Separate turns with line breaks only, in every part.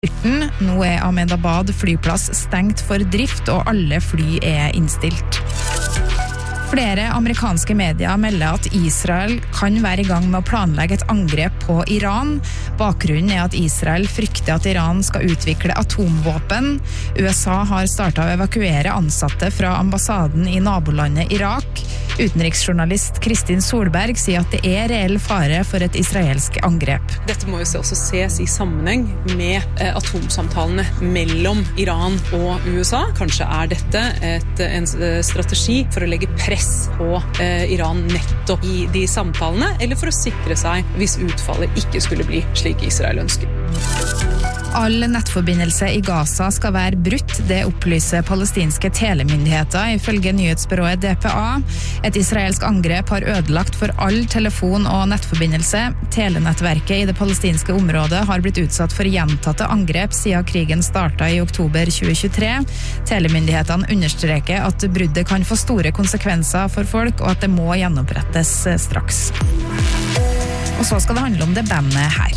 Nå Ahmedabad flyplass stengt for drift, og alle fly innstilt. Flere amerikanske medier melder at Israel kan være I gang med å planlegge et angrep på Iran. Bakgrunnen at Israel frykter at Iran skal utvikle atomvåpen. USA har startet å evakuere ansatte fra ambassaden I nabolandet Irak. Utenriksjournalist Kristin Solberg sier at det reell fare for et israelsk angrep.
Dette må jo også ses I sammenheng med atomsamtalene mellom Iran og USA. Kanskje dette en strategi for å legge press på Iran nettopp I de samtalene, eller for å sikre seg hvis utfallet ikke skulle bli slik Israel ønsker.
All nettforbindelse I Gaza skal være brutt, det opplyser palestinske telemyndigheter ifølge nyhetsbyrået DPA. Et israelsk angrep har ødelagt for all telefon- og nettforbindelse. Telenettverket I det palestinske området har blitt utsatt for gjentatte angrep siden krigen startet I oktober 2023. Telemyndighetene understreker at bruddet kan få store konsekvenser for folk, og at det må gjenopprettes straks. Og så skal det handle om det bandet her.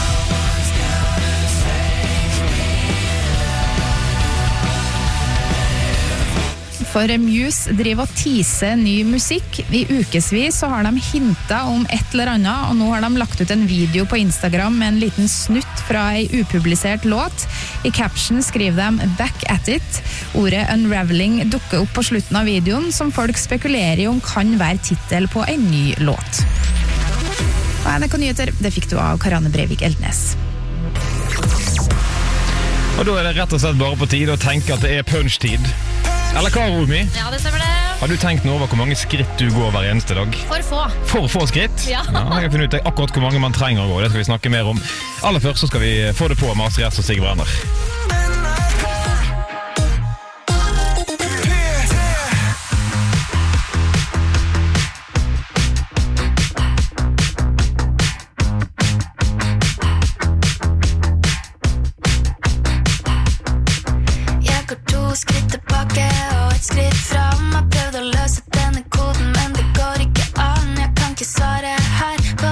For Muse driver og teaser ny musikk. I ukesvis så har de hintet om et eller annet, og nå har de lagt ut en video på Instagram med en liten snutt fra en upublisert låt. I caption skriver de «Back at it». Ordet «unraveling» dukker opp på slutten av videoen, som folk spekulerer I om kan være titel på en ny låt. Og NRK Nyheter, det fikk du av Karianne Breivik Eldnes.
Og da det rett og slett bare på tide å tenke at det punch-tid. Eller hva, Rumi?
Ja, det stemmer det.
Har du tenkt nå over hvor mange skritt du går hver eneste dag?
For få.
For få skritt?
Ja.
Jeg har funnet ut akkurat hvor mange man trenger å gå. Det skal vi snakke mer om. Aller først så skal vi få det på med Astrid S og Sigve Brenner.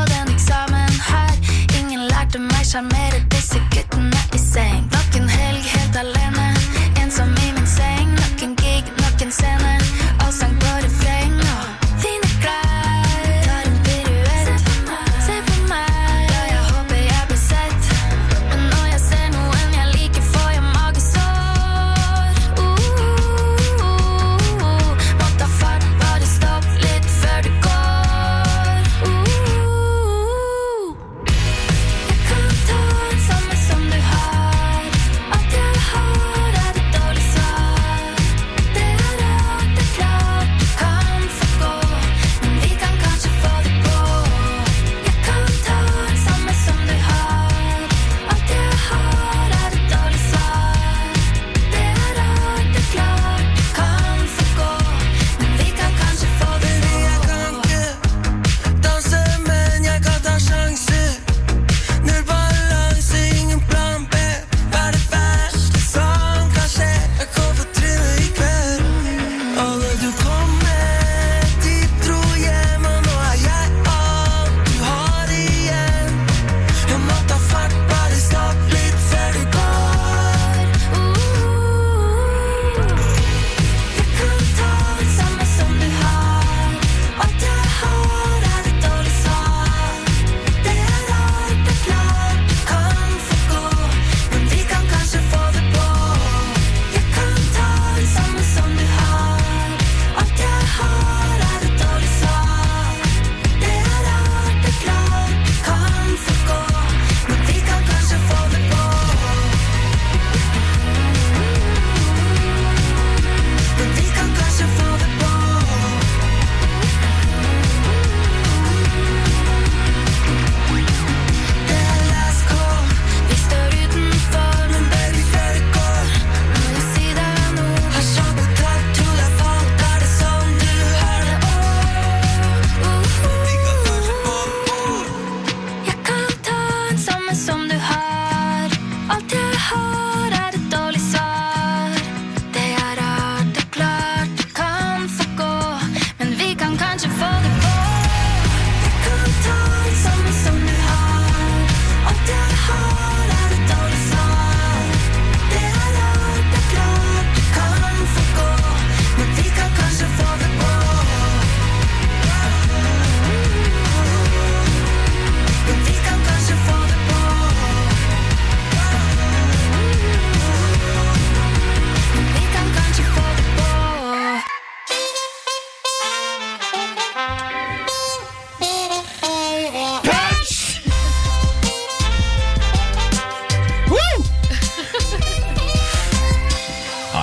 Charmerer disse guttene I seng. Nok en helg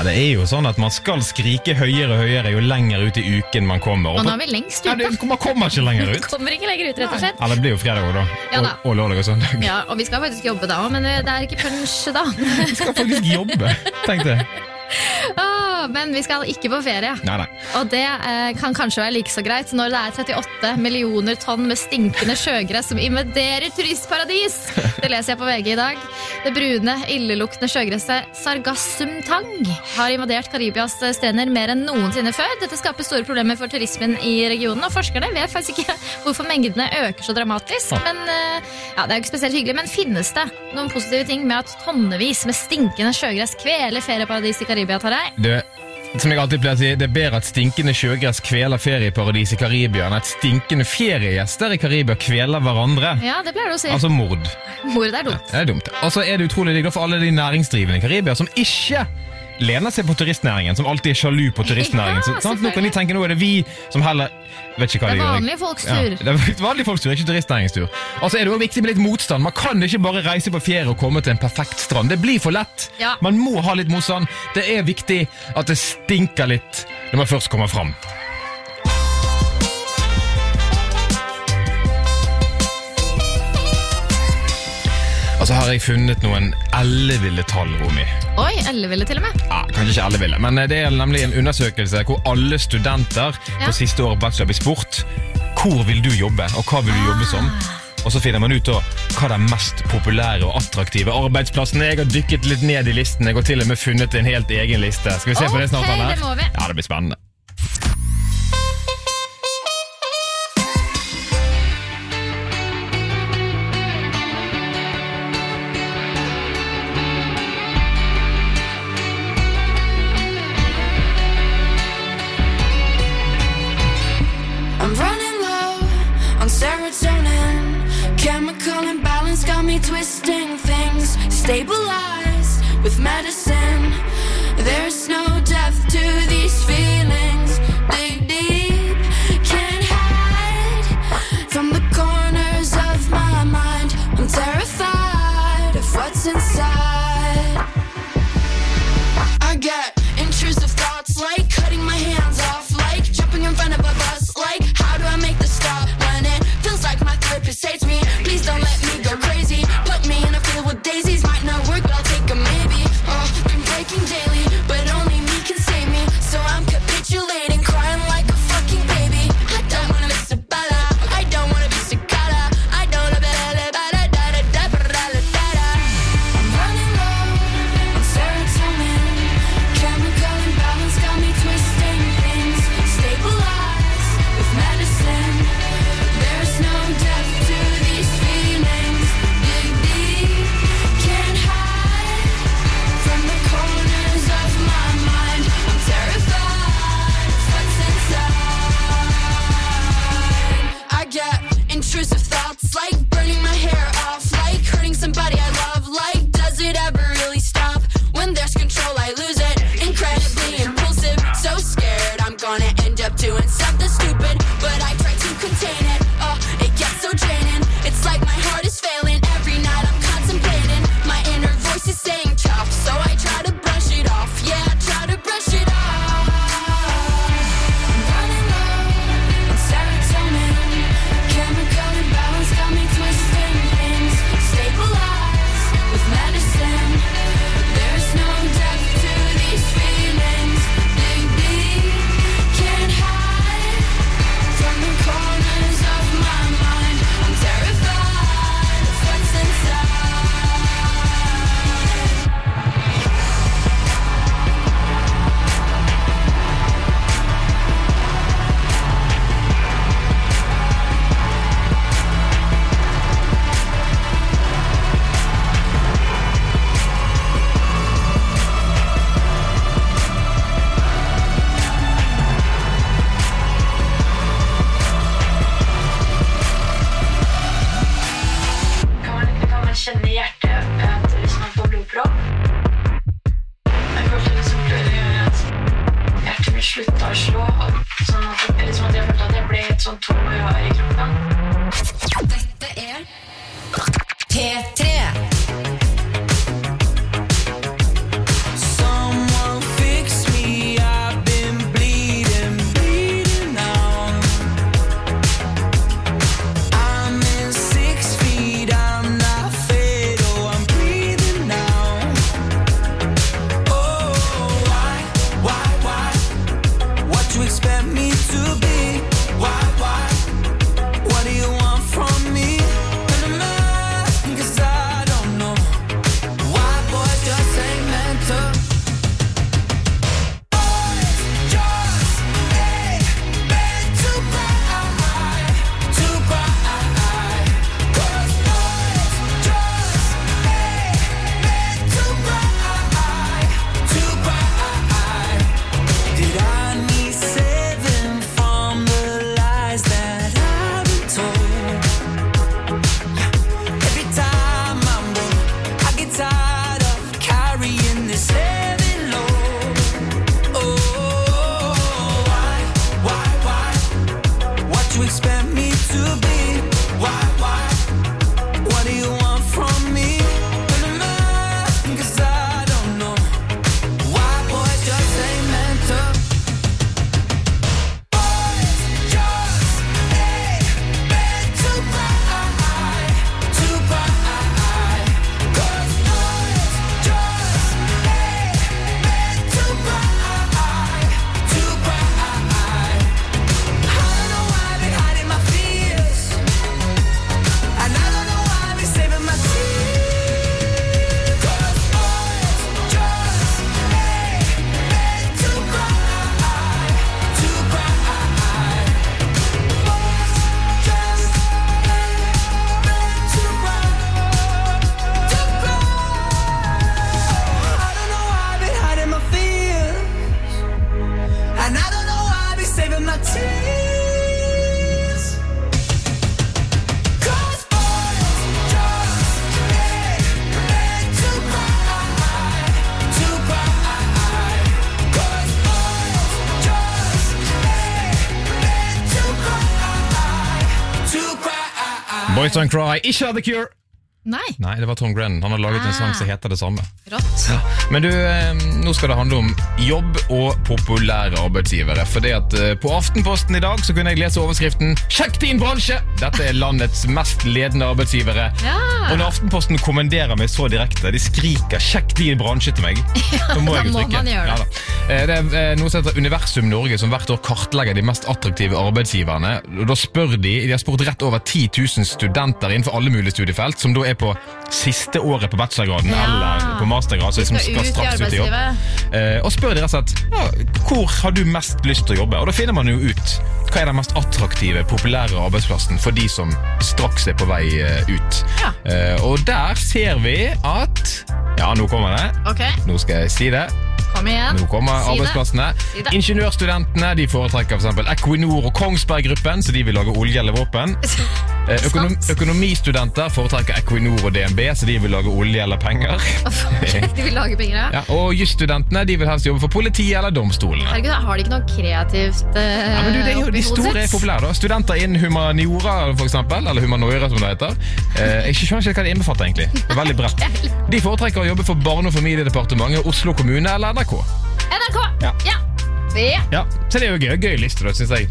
det jo sånn at man skal skrike høyere og høyere jo lenger ut i uken man kommer.
Og nå vi lengst ut da.
Man kommer ikke lenger ut.
Kommer ikke lenger ut, rett og slett.
Ja, det blir jo fredag også da.
Ja, da.
Og lørdag og søndag.
Ja, og vi skal faktisk jobbe da, men det ikke punch da.
Vi skal faktisk jobbe, tenkte jeg.
Men vi skal ikke på ferie.
Nei.
Og det kan kanskje være like så greit når det 38 millioner tonn med stinkende sjøgress som invaderer turistparadis. Det leser jeg på VG i dag. Det brune, illeluktende sjøgresset Sargassum-tang har invadert Karibias strender mer enn noensinne før. Dette skaper store problemer for turismen i regionen, og forskerne vet faktisk ikke hvorfor mengdene øker så dramatisk. Men ja, det jo ikke spesielt hyggelig, men finnes det noen positive ting med at tonnevis med stinkende sjøgress kveler ferieparadis i Karibia, Tarjei?
Som jeg alltid pleier å si, det bedre at stinkende sjøgress kveler ferieparadis i Karibia enn at stinkende feriegjester i Karibia kveler hverandre.
Ja, det pleier du å si.
Altså mord.
Mord dumt.
Det dumt. Og så det utrolig digg for alle de næringsdrivende i Karibia som ikke lener seg på turistnæringen, som alltid sjalu på turistnæringen.
Ja,
så, nå kan de tenke, nå det vi som heller vet ikke hva de gjør.
Vanlige folks tur.
Ja, det vanlige folks tur, ikke turistnæringstur. Og så det jo viktig med litt motstand. Man kan ikke bare reise på ferie og komme til en perfekt strand. Det blir for lett.
Ja.
Man må ha litt motstand. Det viktig at det stinker litt når man først kommer fram. Og så har jeg funnet noen elleville tall, Romy.
Oi, elleville til og med?
Ja, kanskje ikke elleville, men det nemlig en undersøkelse hvor alle studenter på siste år bachelor i sport, hvor vil du jobbe, og hva vil du jobbe som? Og så finner man ut hva mest populære og attraktive arbeidsplassene. Jeg har dykket litt ned i listen, jeg har til og med funnet en helt egen liste. Skal vi se på det snart, eller?
Det må vi.
Ja, det blir spennende.
I'm running low on serotonin. Chemical imbalance got me twisting things. Stabilized with medicine. There's no depth to these feelings. Dig deep, can't hide from the corners of my mind. I'm terrified of what's inside. I get intrusive thoughts like cutting my hands off, like jumping in front of a bus, like how do I make this stop when it feels like my therapist hates me? Please don't let me go crazy. Put me in a field with daisies. Might not work, but I'll take a maybe. Oh, been breaking daily, but only me can save me. So I'm
Boys Don't Cry, ikke The Cure.
Nei.
Nei, det var Tom Grennan. Han har laget en sang som heter det samme.
Rått.
Ja. Men du, nå skal det handle om jobb og populære arbeidsgivere. Fordi at på Aftenposten i dag så kunne jeg lese overskriften «Sjekk din bransje!» Dette er landets mest ledende arbeidsgivere.
Ja.
Og når Aftenposten kommenderer meg så direkte, de skriker «Sjekk din bransje» til meg. Da må jeg jo trykke.
Man gjøre det.
Ja, det er noe som heter Universum Norge, som hvert år kartlegger de mest attraktive arbeidsgiverne. Og da spør de har spurt rett over 10 000 studenter innenfor alle mulige studiefelt, som da er på siste året på bachelorgraden eller på mastergrad, som skal straks ut i jobb. Og spør de rett og slett, hvor har du mest lyst til å jobbe? Og da finner man jo ut hva er den mest attraktive, populære arbeidsplassen for de som straks er på vei ut. Og der ser vi at, ja, nå kommer det.
Okay.
Nå skal jeg si det.
Kom igjen.
Nå kommer arbeidsplassene. Ingeniørstudentene, de foretrekker for eksempel Equinor og Kongsberg-gruppen, så de vil lage olje eller våpen. Økonomistudenter foretrekker Equinor og DNB, så de vil lage olje eller penger.
De vil lage penger,
ja. Og jusstudentene, de vil helst jobbe for politiet eller domstolene.
Herregud, har de ikke noe kreativt
ja, men du, det er jo de store populære da. Studenter innen humaniora for eksempel, eller humanoira som det heter. Jeg skjønner ikke hva det innbefatter egentlig. Det er veldig bredt. De foretrekker å jobbe for Barne- og familiedepartementet, Oslo kommune eller NRK.
NRK, ja.
Ja, så det er jo gøy liste da, synes jeg.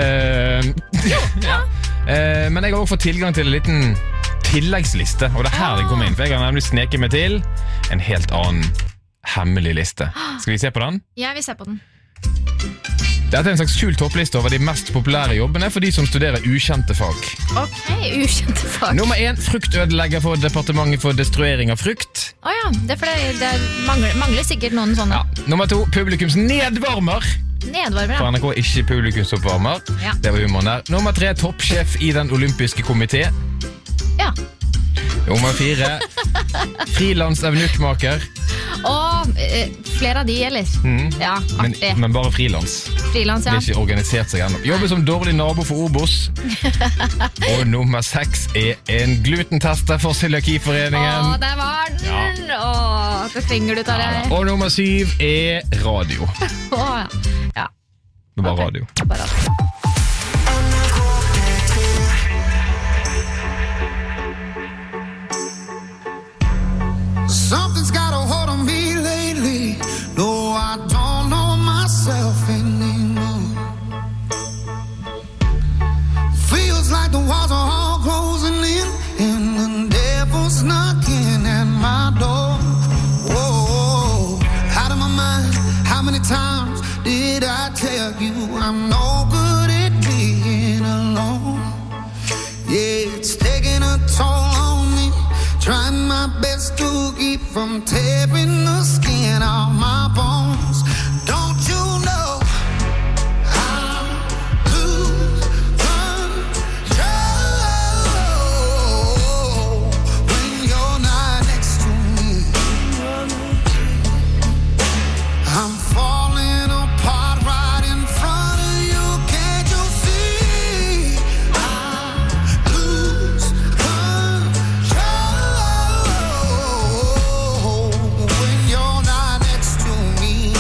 Ja. Men jeg har også fått tilgang til en liten tilleggsliste, og det er her det kommer inn, for jeg har nemlig sneket meg til en helt annen hemmelig liste. Skal vi se på den?
Ja, vi ser på den.
Dette er en slags skjult toppliste over de mest populære jobbene for de som studerer ukjente fag.
Ok, ukjente fag.
Nummer 1, fruktødelegger for departementet for destruering av frukt.
Åja, det er fordi det mangler sikkert noen sånne.
Ja. Nummer 2, publikums nedvarmer.
Nedvarmer, ja.
For NRK ikke publikumsoppvarmer. Ja. Det var humoren der. Nummer 3, toppsjef i den olympiske komité.
Ja.
Nummer 4, frilansevnukkmaker.
Flere av de, eller? Ja, artig.
Men bare frilans.
Frilans, ja.
Det er ikke organisert seg ennå. Jobber som dårlig nabo for Obos. Og nummer 6 er en glutentester for Cøliakiforeningen.
Det var den! Ja. Det trenger du, Tarjei.
Og nummer 7 er radio.
Ja.
Det var radio.
Bare radio.
Something's got a hold on me lately. No, I don't know myself anymore. Feels like the walls are all closing in, and the devil's knocking at my door. Whoa, out of my mind. How many times did I tell you I'm no good at being alone? Yeah, it's taking a toll on me. Trying my best to keep from tearing the skin off my bones. Don't you know I lose control when you're not next to me? I'm falling apart right in front of you. Can't you see? I lose control when you're not next to me.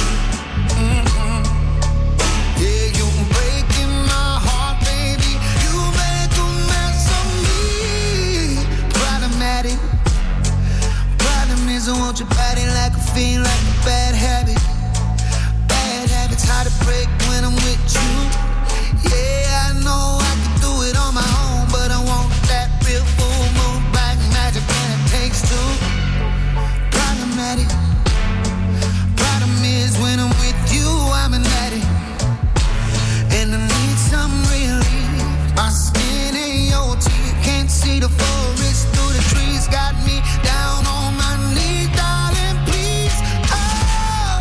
Yeah, you're breaking my heart, baby. You make a mess of me. Problematic. Problem is I want your body like a fiend, like a bad habit. Bad habits hard to break when I'm with you. Yeah, I know I can do it on my own, but I want that real full moon black magic, and it takes two. Problematic. Problem is when I'm with you, I'm an addict, and I need some relief. My skin ain't your teeth, can't see the forest through the trees. Got me down on my knees, darling, please. Oh,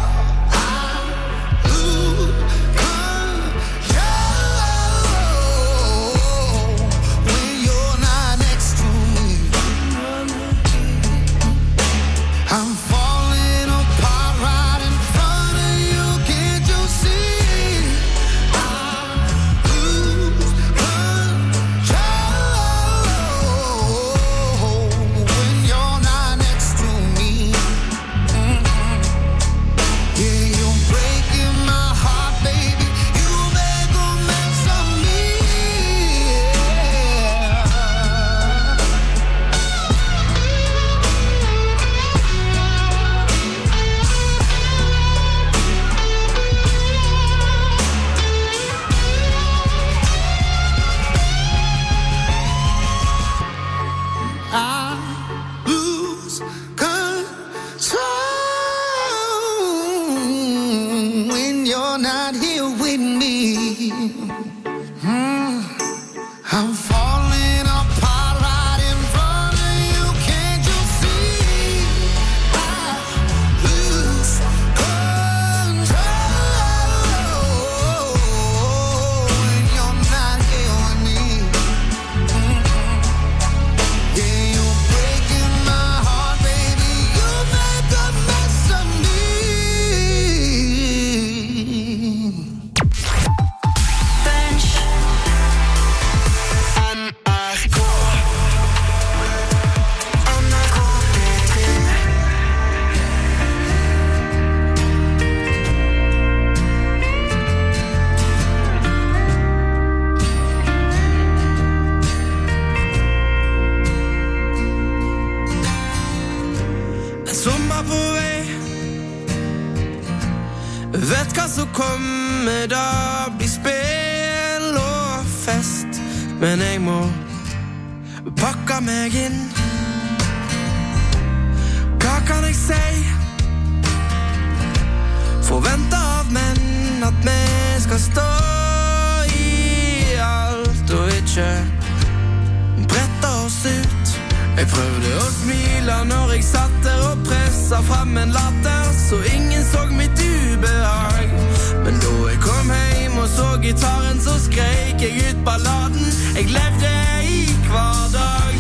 på vei. Vet hva som kommer, da blir spill og fest. Men jeg må pakke meg inn. Hva kan jeg si? Forvente av menn at vi skal stå i alt og ikke brette oss ut. Jeg prøvde å smile når jeg satt der og presset frem en latter, så ingen så mitt ubehag. Men da jeg kom hjem og så gitaren, så skrek jeg ut balladen. Jeg levde i hver dag.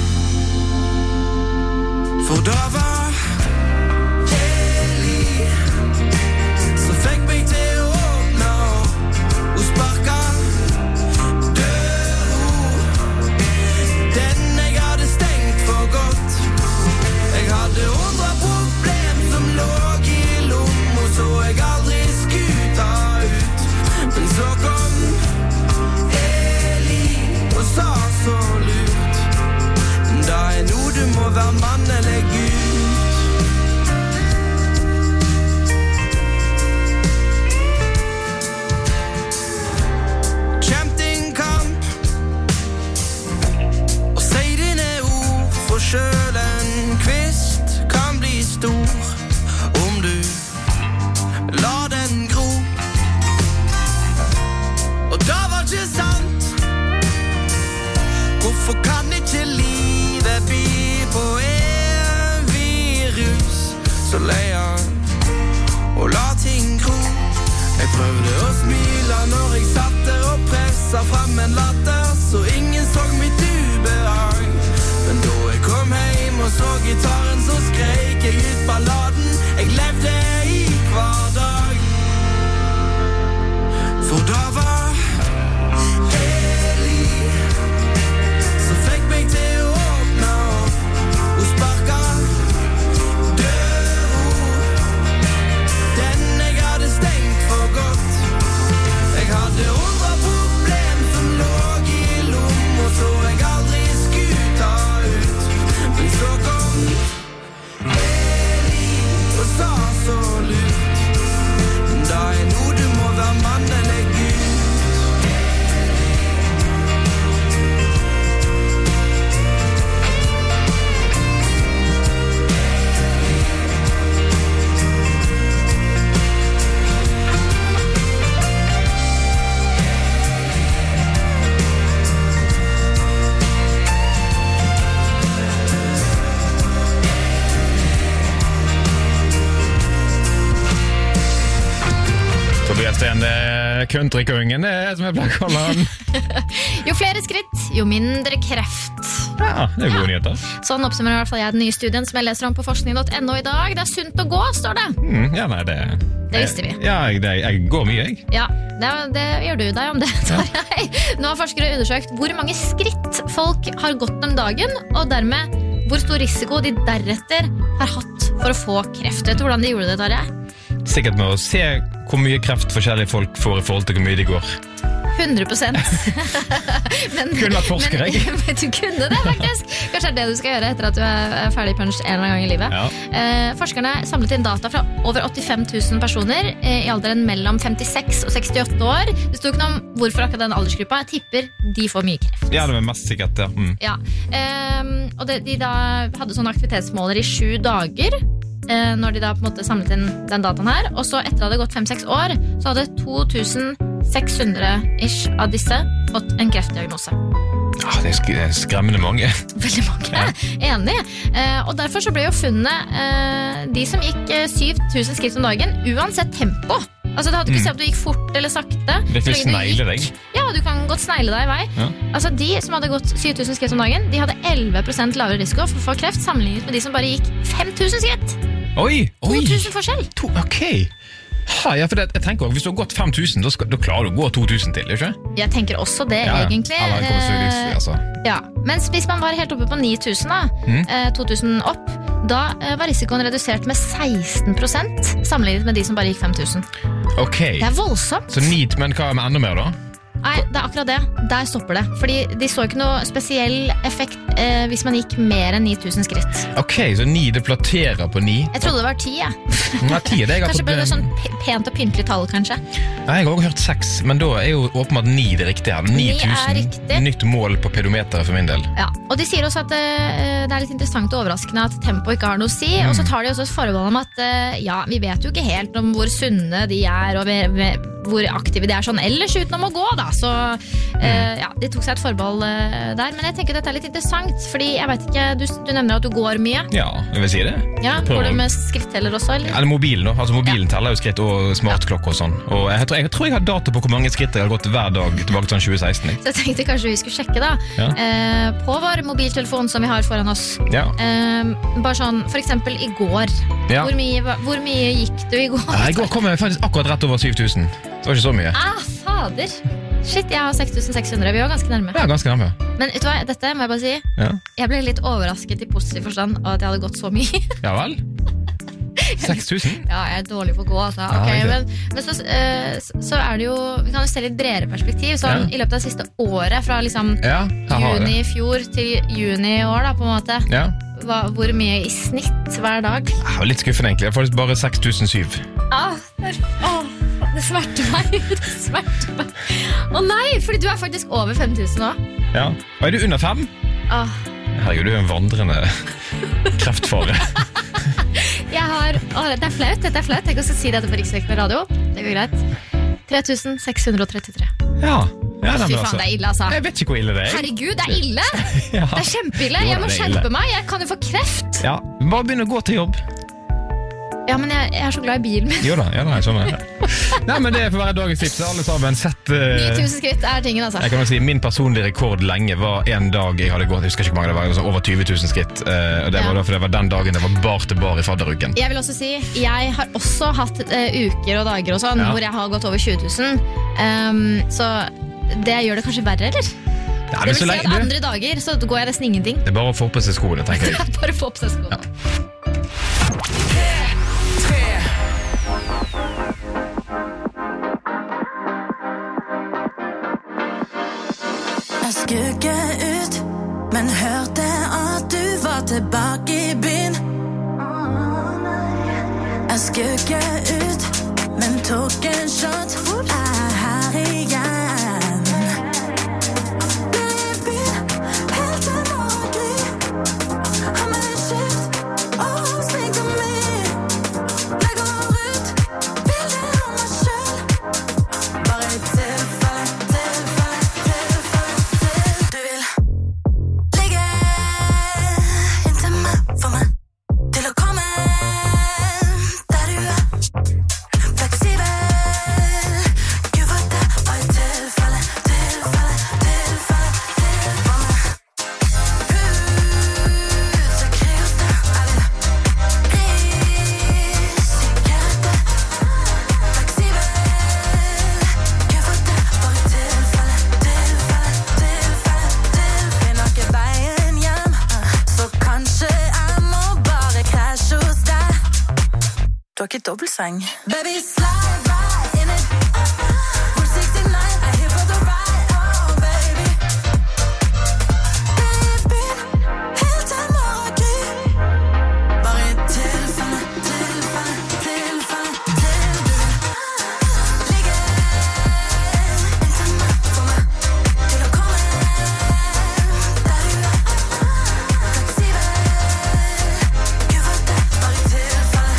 For da var fikk meg til å åpne og sparka døra, den jeg hadde stengt for godt. Jeg hadde 100 problem som lå i lomma, så jeg aldri skulle ta ut. Men så kom Eli og sa så lurt: da noe du må være mann eller Gud. Selv en kvist kan bli stor om du lar den gro. Og da var ikke sant. Hvorfor kan ikke livet by på en virus? Så leier og la ting gro. Jeg prøvde å smile når jeg satt der og presset frem en latter, så ingen så mitt ubehag. Men da jeg kom hjem og så gitaren, så skrek jeg ut balladen. Jeg levde i hver dag. For da var Eli som fikk meg til å åpne og sparka døra, den jeg hadde stengt for godt. Jeg hadde 100 problem som lå i lomma, så jeg aldri skulle ta ut. Men så kom Eli og sa så lurt: da noe du må være mann eller Gud.
Den countrykongen, som jeg pleier å kalle han.
Jo flere skritt, jo mindre kreft.
Ja, det gode nyheter.
Sånn oppsummerer i hvert fall jeg den nye studien som jeg leser om på forskning.no i dag. Det sunt å gå, står det.
Ja, nei, det
visste vi.
Ja, jeg går mye, jeg.
Ja, det gjør du deg om det, tar jeg. Nå har forskere undersøkt hvor mange skritt folk har gått om dagen, og dermed hvor stor risiko de deretter har hatt for å få kreft. Vet du hvordan de gjorde det, Tarjei?
Sikkert med å se hvor mye kreft forskjellige folk får i forhold til hvor mye de går.
100%.
Kunne vært forsker, jeg.
Du kunne det, faktisk. Kanskje det du skal gjøre etter at du er ferdig punch en eller annen gang i livet.
Ja.
Forskerne samlet inn data fra over 85 000 personer i alderen mellom 56 og 68 år. Det stod ikke noe om hvorfor akkurat den aldersgruppa. Jeg tipper de får mye kreft.
Ja, det var mest sikkert, ja.
Ja. Og de da hadde sånne aktivitetsmåler i 7 dager. Når de da på en måte samlet inn den dataen her. Og så etter det hadde gått 5-6 år, så hadde 2600-ish av disse fått en kreftdiagnose.
Ja, det er skremmende mange.
Veldig mange, ja. Enig. Og derfor så ble jo funnet de som gikk 7000 skritt om dagen, uansett tempo. Altså, det hadde ikke sett om du gikk fort eller sakte.
Det vil snegle deg.
Ja, du kan godt snegle deg i vei. Ja. Altså, de som hadde gått 7000 skritt om dagen, de hadde 11% lavere risiko for å få kreft sammenlignet med de som bare gikk 5000 skritt.
Oi!
2000 forskjell.
Ok. Ja, for jeg tenker også, hvis du har gått 5000, da klarer du å gå 2000 til, ikke?
Jeg tenker også det, egentlig. Ja, mens hvis man var helt oppe på 9000 da, 2000 opp, da var risikoen redusert med 16% sammenlignet med de som bare gikk 5000.
Ok.
Det er voldsomt.
Så men hva med enda mer da?
Nei, det akkurat det. Der stopper det. Fordi de så ikke noe spesiell effekt hvis man gikk mer enn 9000 skritt.
Ok, så 9, det flatterer på 9.
Jeg trodde det var 10,
Ja, 10 det jeg har
Kanskje
fått...
ble det sånn pent og pyntelig tall, kanskje.
Nei, jeg har også hørt 6, men da er jo åpenbart 9 det riktige her. 9000,
riktig.
Nytt mål på pedometeret for min del.
Ja, og de sier også at det er litt interessant og overraskende at tempo ikke har noe å si, og så tar de også et forbehold om at ja, vi vet jo ikke helt om hvor sunne de er, og hvor aktive de er sånn ellers utenom å gå da, så ja, de tok seg et forbehold der, men jeg tenker dette er litt interessant, fordi jeg vet ikke, du nevner at du går mye.
Ja, jeg vil si det.
Ja, går du med skritteller også, eller?
Eller mobilen da, altså mobilen teller jo skritt og smartklokke og sånn, og jeg tror jeg har data på hvor mange skritt jeg har gått hver dag tilbake til 2016.
Så jeg tenkte kanskje vi skulle sjekke da, på vår mobiltelefon som vi har foran oss.
Ja.
Bare sånn, for eksempel i går.
Ja.
Hvor mye gikk du i går?
I går kom jeg faktisk akkurat rett over 7000. Det var ikke så mye.
Fader. Shit, jeg har 6600. Vi var ganske nærme.
Ja, ganske nærme.
Men vet du hva, dette må jeg bare si.
Ja.
Jeg ble litt overrasket i positiv forstand av at jeg hadde gått så mye.
Ja vel? 6000?
Ja, jeg er dårlig på å gå, altså. Okay, men så er det jo, vi kan jo se litt bredere perspektiv. Sånn, i løpet av det siste året, fra liksom juni i fjor til juni i år, da, på en måte. Ja. Hvor mye i snitt hver dag?
Det var litt skuffende egentlig. Jeg får bare 6007.
Det smerter meg. Å nei, fordi du er faktisk over 5000 nå.
Ja, og er du under 5? Herregud, du er en vandrende kreftfare.
Jeg har, dette er flaut. Tenk å si dette på riksdekkende radio. Det går greit. 3633.
Ja,
fy faen, det er ille, altså.
Jeg vet ikke hvor ille det er.
Herregud, det er ille. Det er kjempeille. Jeg må skjerpe meg. Jeg kan jo få kreft.
Ja, bare begynne å gå til jobb.
Ja, men jeg er så glad i bilen min.
Jo da, jeg skjønner. Nei, men det får være dagens tips. Alle sammen sett
9000 skritt er tingen, altså.
Jeg kan jo si, min personlige rekord lenge var en dag jeg hadde gått, jeg husker ikke hvor mange det var, over 20 000 skritt. Og det var da, for det var den dagen det var bar til bar i fadderuken. Jeg
vil også si, jeg har også hatt uker og dager og sånn, hvor jeg har gått over 20 000. Så det gjør det kanskje verre, eller?
Ja,
det vil si at andre dager så går jeg nesten ingenting.
Det er bare å få på seg skoene, tenker jeg.
Det er bare å få på seg skoene.
Jeg skugge ut, men hørte at du var tilbake i byen. Jeg skugge ut, men tok en shot, er her igjen. Baby, helt til morgen, har med skift og sminka mi. Legger ut, bilder av meg selv, bare i tilfelle. Du har ikke dobbeltseng. Baby, slide right in it. We're 69, I'm here for the ride. Oh, baby. Baby, helt til morgen. Bare i tilfelle til du ligger inntil meg, for meg til å komme der du er. Fleksibel, gud for det, bare i tilfelle.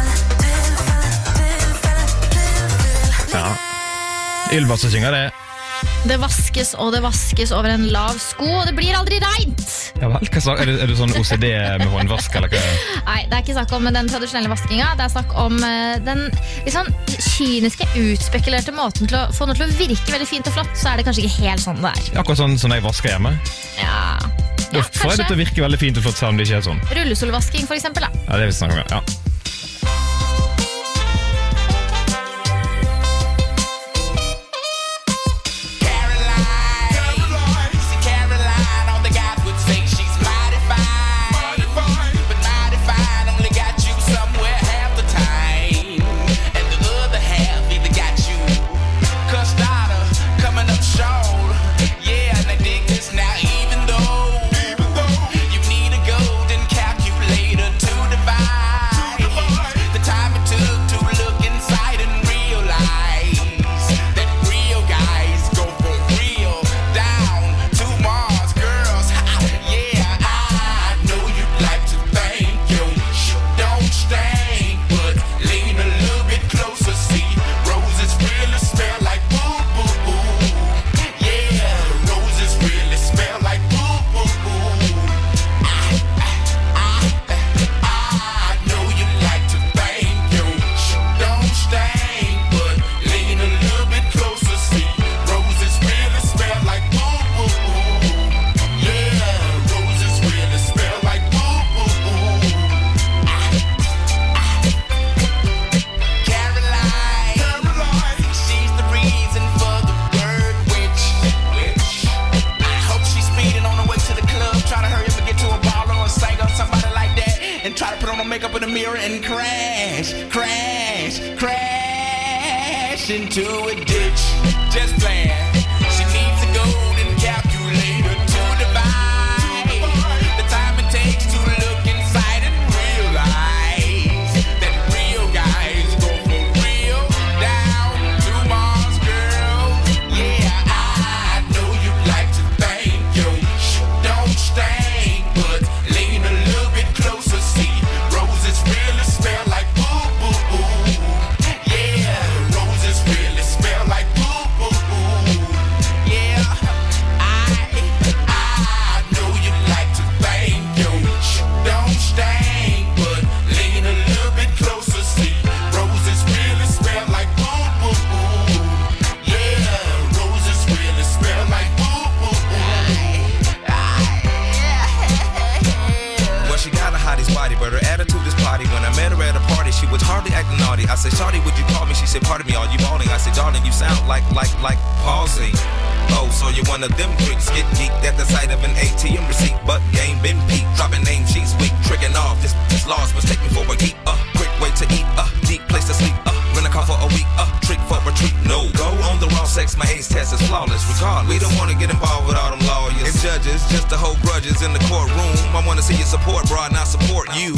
Ylva som synger det.
Det vaskes og det vaskes over en lav sko, og det blir aldri rent.
Ja vel, er du sånn OCD med håndvask, eller hva?
Nei, det ikke snakk om den tradisjonelle vaskinga. Det snakk om den liksom kyniske, utspekulerte måten til å få noe til å virke veldig fint og flott. Så det kanskje ikke helt sånn det
Akkurat sånn som jeg vasker hjemme.
Ja,
Da får jeg det til å virke veldig fint og flott, selv om det ikke sånn.
Rullestolvasking for eksempel da.
Ja, det vil snakke om, ja.
Into a ditch, just playing. She needs a golden calculator to divide the time it takes to look inside and realize that real guys go for real down to Mars, girl. Yeah, I know you like to think you don't stink, but lean a little bit closer. See, roses really smell like boo boo boo.
I said, Shawty, would you call me? She said, pardon me, are you balling? I said, darling, you sound like Palsy. Oh, so you're one of them freaks, get geeked at the sight of an ATM receipt, but game been peaked, dropping names, she's weak, tricking off, this lost, mistake me for a geek, quick way to eat, deep place to sleep, rent a car for a week, trick for retreat, no, go on the raw sex, my ace test is flawless, regardless, we don't want to get involved with all them lawyers and judges, just to hold grudges in the courtroom, I want to see your support, bro, not support you.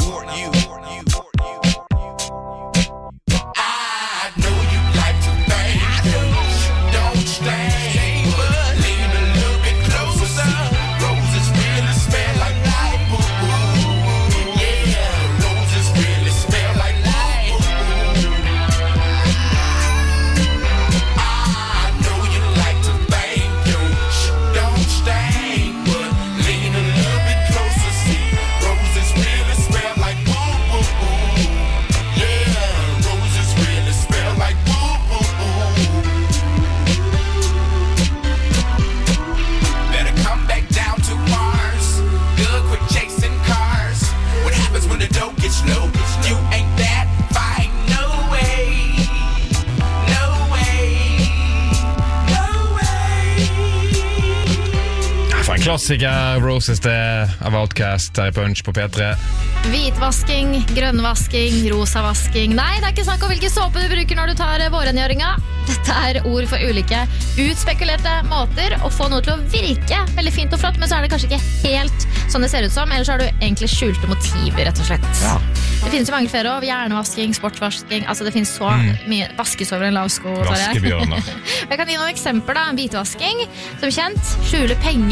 Klassiker, Roses det av Outcast her I Punch på P3.
Hvitvasking, grønnvasking, rosavasking. Nei, det ikke snakk om hvilke såpe du bruker når du tar vårrengjøringa. Dette ord for ulike utspekulerte måter å få noe til å virke veldig fint og flott, men så det kanskje ikke helt sånn det ser ut som, ellers har du egentlig skjulte motiver, rett og slett. Ja. Det finnes jo mange flere av hjernevasking, sportvasking, altså det finnes så mye vaskes over en lav sko.
Vaskebjørner.
Jeg kan gi noen eksempler da. Hvitvasking, som kjent, skjule penger,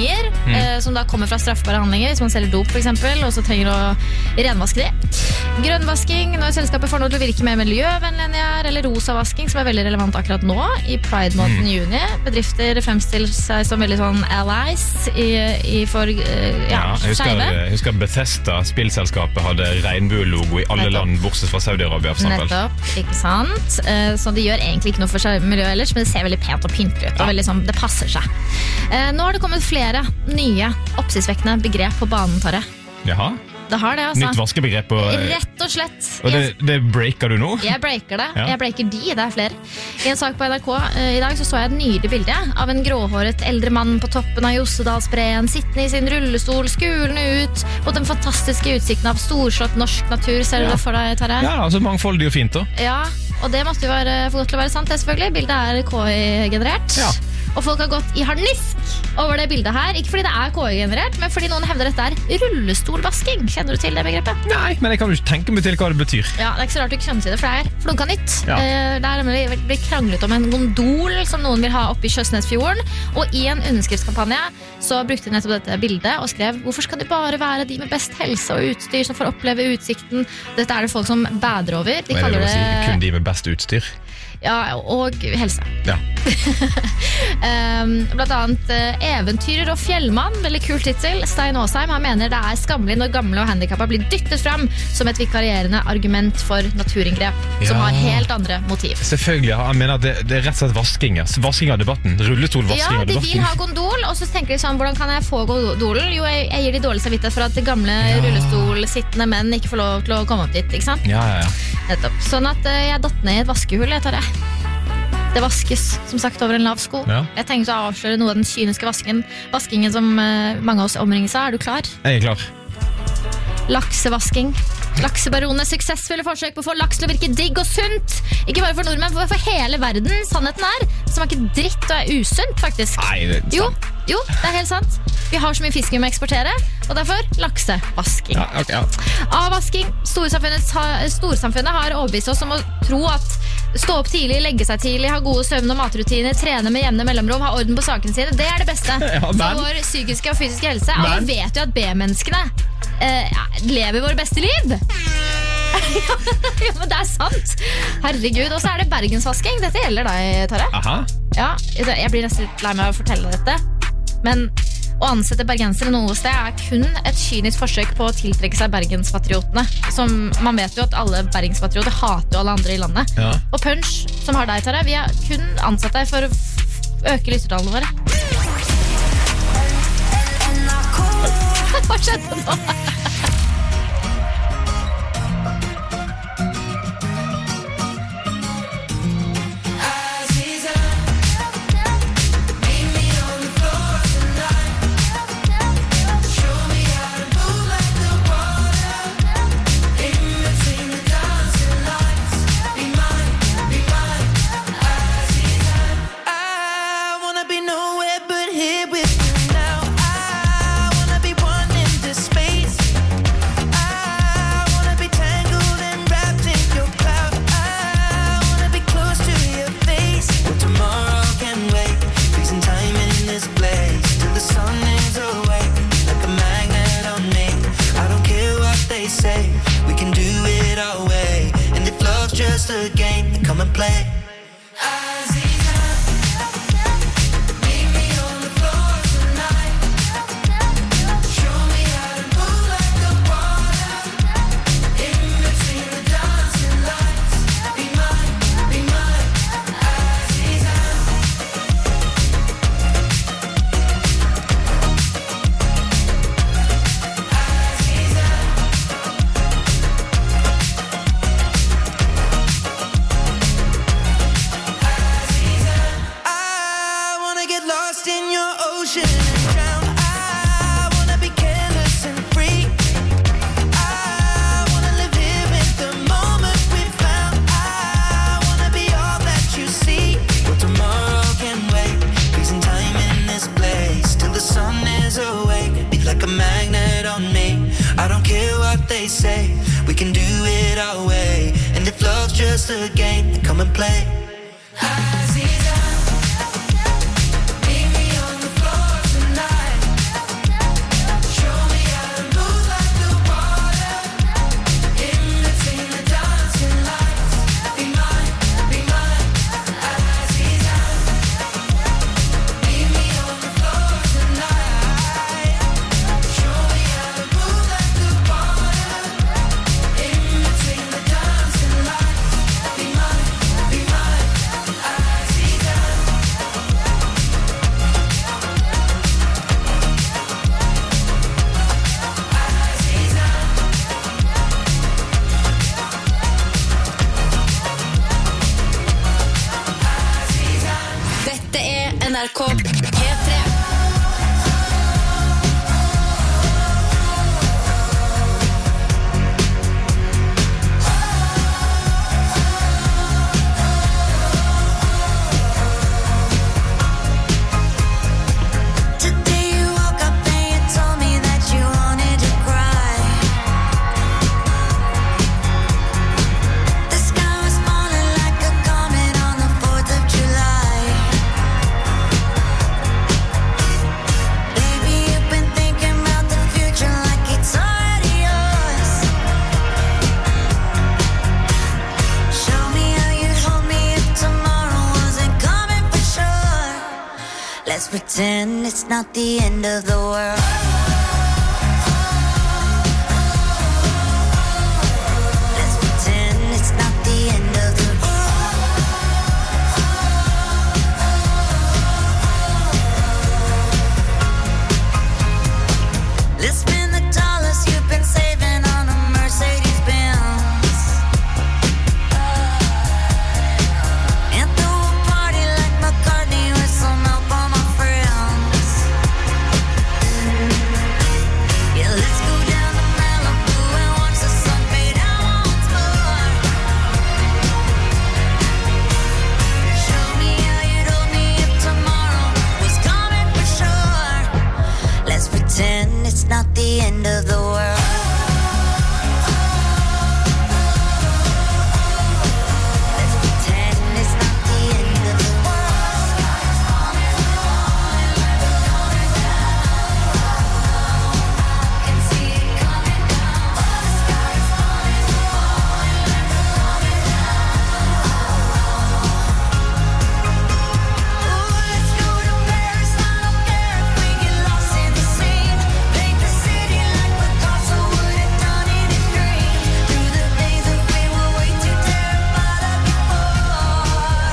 som da kommer fra straffbare handlinger, hvis man selger dop for eksempel, og så trenger å renvaske det. Grønnvasking, når selskapet får noe til å virke mer miljøvennlig enn de er, eller rosavasking, som er veldig relevant akkurat nå, i Pride-måneden i juni. Bedrifter fremstiller seg som veldig sånn allies for
jeg husker Bethesda, spillselskapet, hadde regnbuelogo i alle land, bortsett fra Saudi-Arabia for eksempel.
Nettopp, ikke sant? Så de gjør egentlig ikke noe for miljøet ellers, men det ser veldig pent og pyntelig ut, og veldig sånn, det passer seg. Nå har det kommet flere nye oppsiktsvekkende begrep på banen, Tarjei.
Jaha?
Det har det, altså.
Nytt vaskebegrep
Rett og slett.
Og det breaker du nå?
Jeg breaker det. Jeg breaker det er flere. I en sak på NRK i dag så jeg et nydelig bilde av en gråhåret eldre mann på toppen av Jossedalsbreen, sittende i sin rullestol, skulende ut mot den fantastiske utsikten av storslått norsk natur. Ser du det for deg, Tarjei?
Ja, altså mangfoldig og fint da.
Ja, og det måtte jo være for godt til å være sant, det selvfølgelig. Bildet er KI-generert. Ja. Og folk har gått i harnisk over det bildet her. Ikke fordi det er KI-generert, men fordi noen hevder dette er rullestolvasking. Kjenner du til det begrepet?
Nei, men jeg kan jo ikke tenke meg til hva det betyr. Ja,
det er ikke så rart du ikke kjenner til det, for det er flunka nytt. Ja. Det er nemlig blitt kranglet om en gondol som noen vil ha oppe i Kjøsnesfjorden. Og i en underskriftskampanje så brukte de nettopp dette bildet og skrev: hvorfor skal det bare være de med best helse og utstyr som får oppleve utsikten? Dette er det folk som bader over. De
kaller det kun de med best utstyr?
Ja, og helse.
Ja.
Blant annet Eventyrer og fjellmann, veldig kul tittel. Stein Åsheim, han mener det er skammelig når gamle og handikappede blir dyttet fram som et vikarierende argument for naturinngrep, som har helt andre motiv.
Selvfølgelig, han mener at det er rett og slett vasking av debatten, rullestolvasking av debatten.
Ja, de vil ha gondol, og så tenker de sånn, hvordan kan jeg få gondolen? Jo, jeg gir de dårlig samvittighet for at gamle rullestolsittende menn ikke får lov til å komme opp dit, ikke sant?
Ja.
Nettopp. Sånn at jeg datt ned i et vaskehull, jeg tar det. Det vaskes, som sagt, over en lav sko. Ja. Jeg tenkte å avsløre noe av den kyniske vaskingen som mange av oss omringes av. Er du klar?
Jeg er klar.
Laksevasking. Laksebaronenes suksessfulle forsøk på å få laks til å virke digg og sunt. Ikke bare for nordmenn, men for hele verden. Sannheten er, smaker dritt og er usunt, faktisk.
Nei, det er sant.
Jo, det er helt sant. Vi har så mye fisk vi må eksportere, og derfor laksevasking.
Ja, okay, ja.
Avvasking. Storsamfunnet har overbevist oss om å tro at stå opp tidlig, legge seg tidlig, ha gode søvn- og matrutiner, trene med jevne mellomrom, ha orden på sakene sine. Det er det beste for vår psykiske og fysiske helse. Alle vet jo at B-menneskene lever våre beste liv. Ja, men det er sant. Herregud. Og så er det bergensvasking. Dette gjelder deg, Tarjei.
Aha.
Ja, jeg blir nesten litt lei meg å fortelle dette, men å ansette bergensere noe sted er kun et kynisk forsøk på å tiltrekke seg bergenspatriotene. Som man vet jo at alle bergenspatrioter hater jo alle andre i landet. Ja. Og Punch, som har deg, Tarjei, vi har kun ansatt deg for å øke lyttertallene våre. Hva skjedde nå?
Just a game, come and play. Just a game, come and play. Aziza, meet me on the floor tonight.
NRK P3.
Let's pretend it's not the end of the world. Let's pretend it's not the end of the world. Let's spend the dollars you've been saving on a Mercedes Benz. And throw a party like McCartney with some help on my friends. Yeah, let's go down to Malibu and watch the sun fade out once more. Show me how you'd hold me if tomorrow was coming for sure. Let's pretend it's not the end of the world. Let's pretend it's not the end of the world. Can see it coming down. The sky is falling, let's go to Paris. I don't care if we get lost in the scene. Paint the city like Picasso would have done in his dream. Through the days that we were way too terrified of before.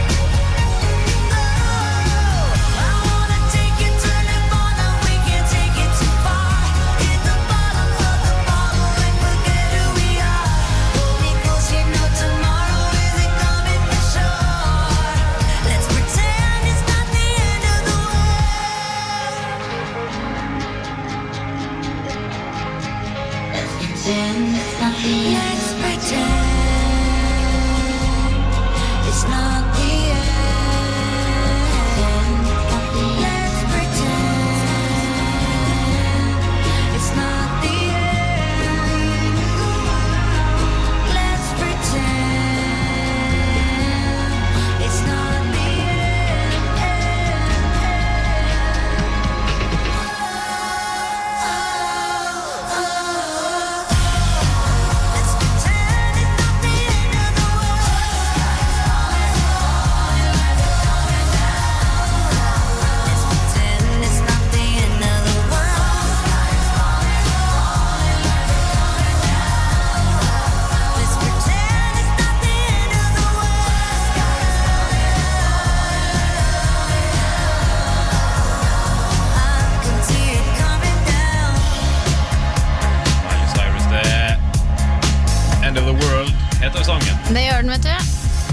I wanna take you to Nirvana. We can't take it too far. Hit the bottom of the bottle and forget who we are. Hold me close, you know tomorrow isn't coming for sure. Let's pretend it's not the end of the world. Let's pretend it's not the end. Let's pretend it's not the end. Let's pretend it's not the end. Let's pretend it's not the Let's pretend it's not the end of the world. Let's pretend it's not the end of the world. Let's pretend it's not the end of the world. I can see it coming down.
Miley Cyrus, det End of the World heter sangen.
Det gjør den, vet du.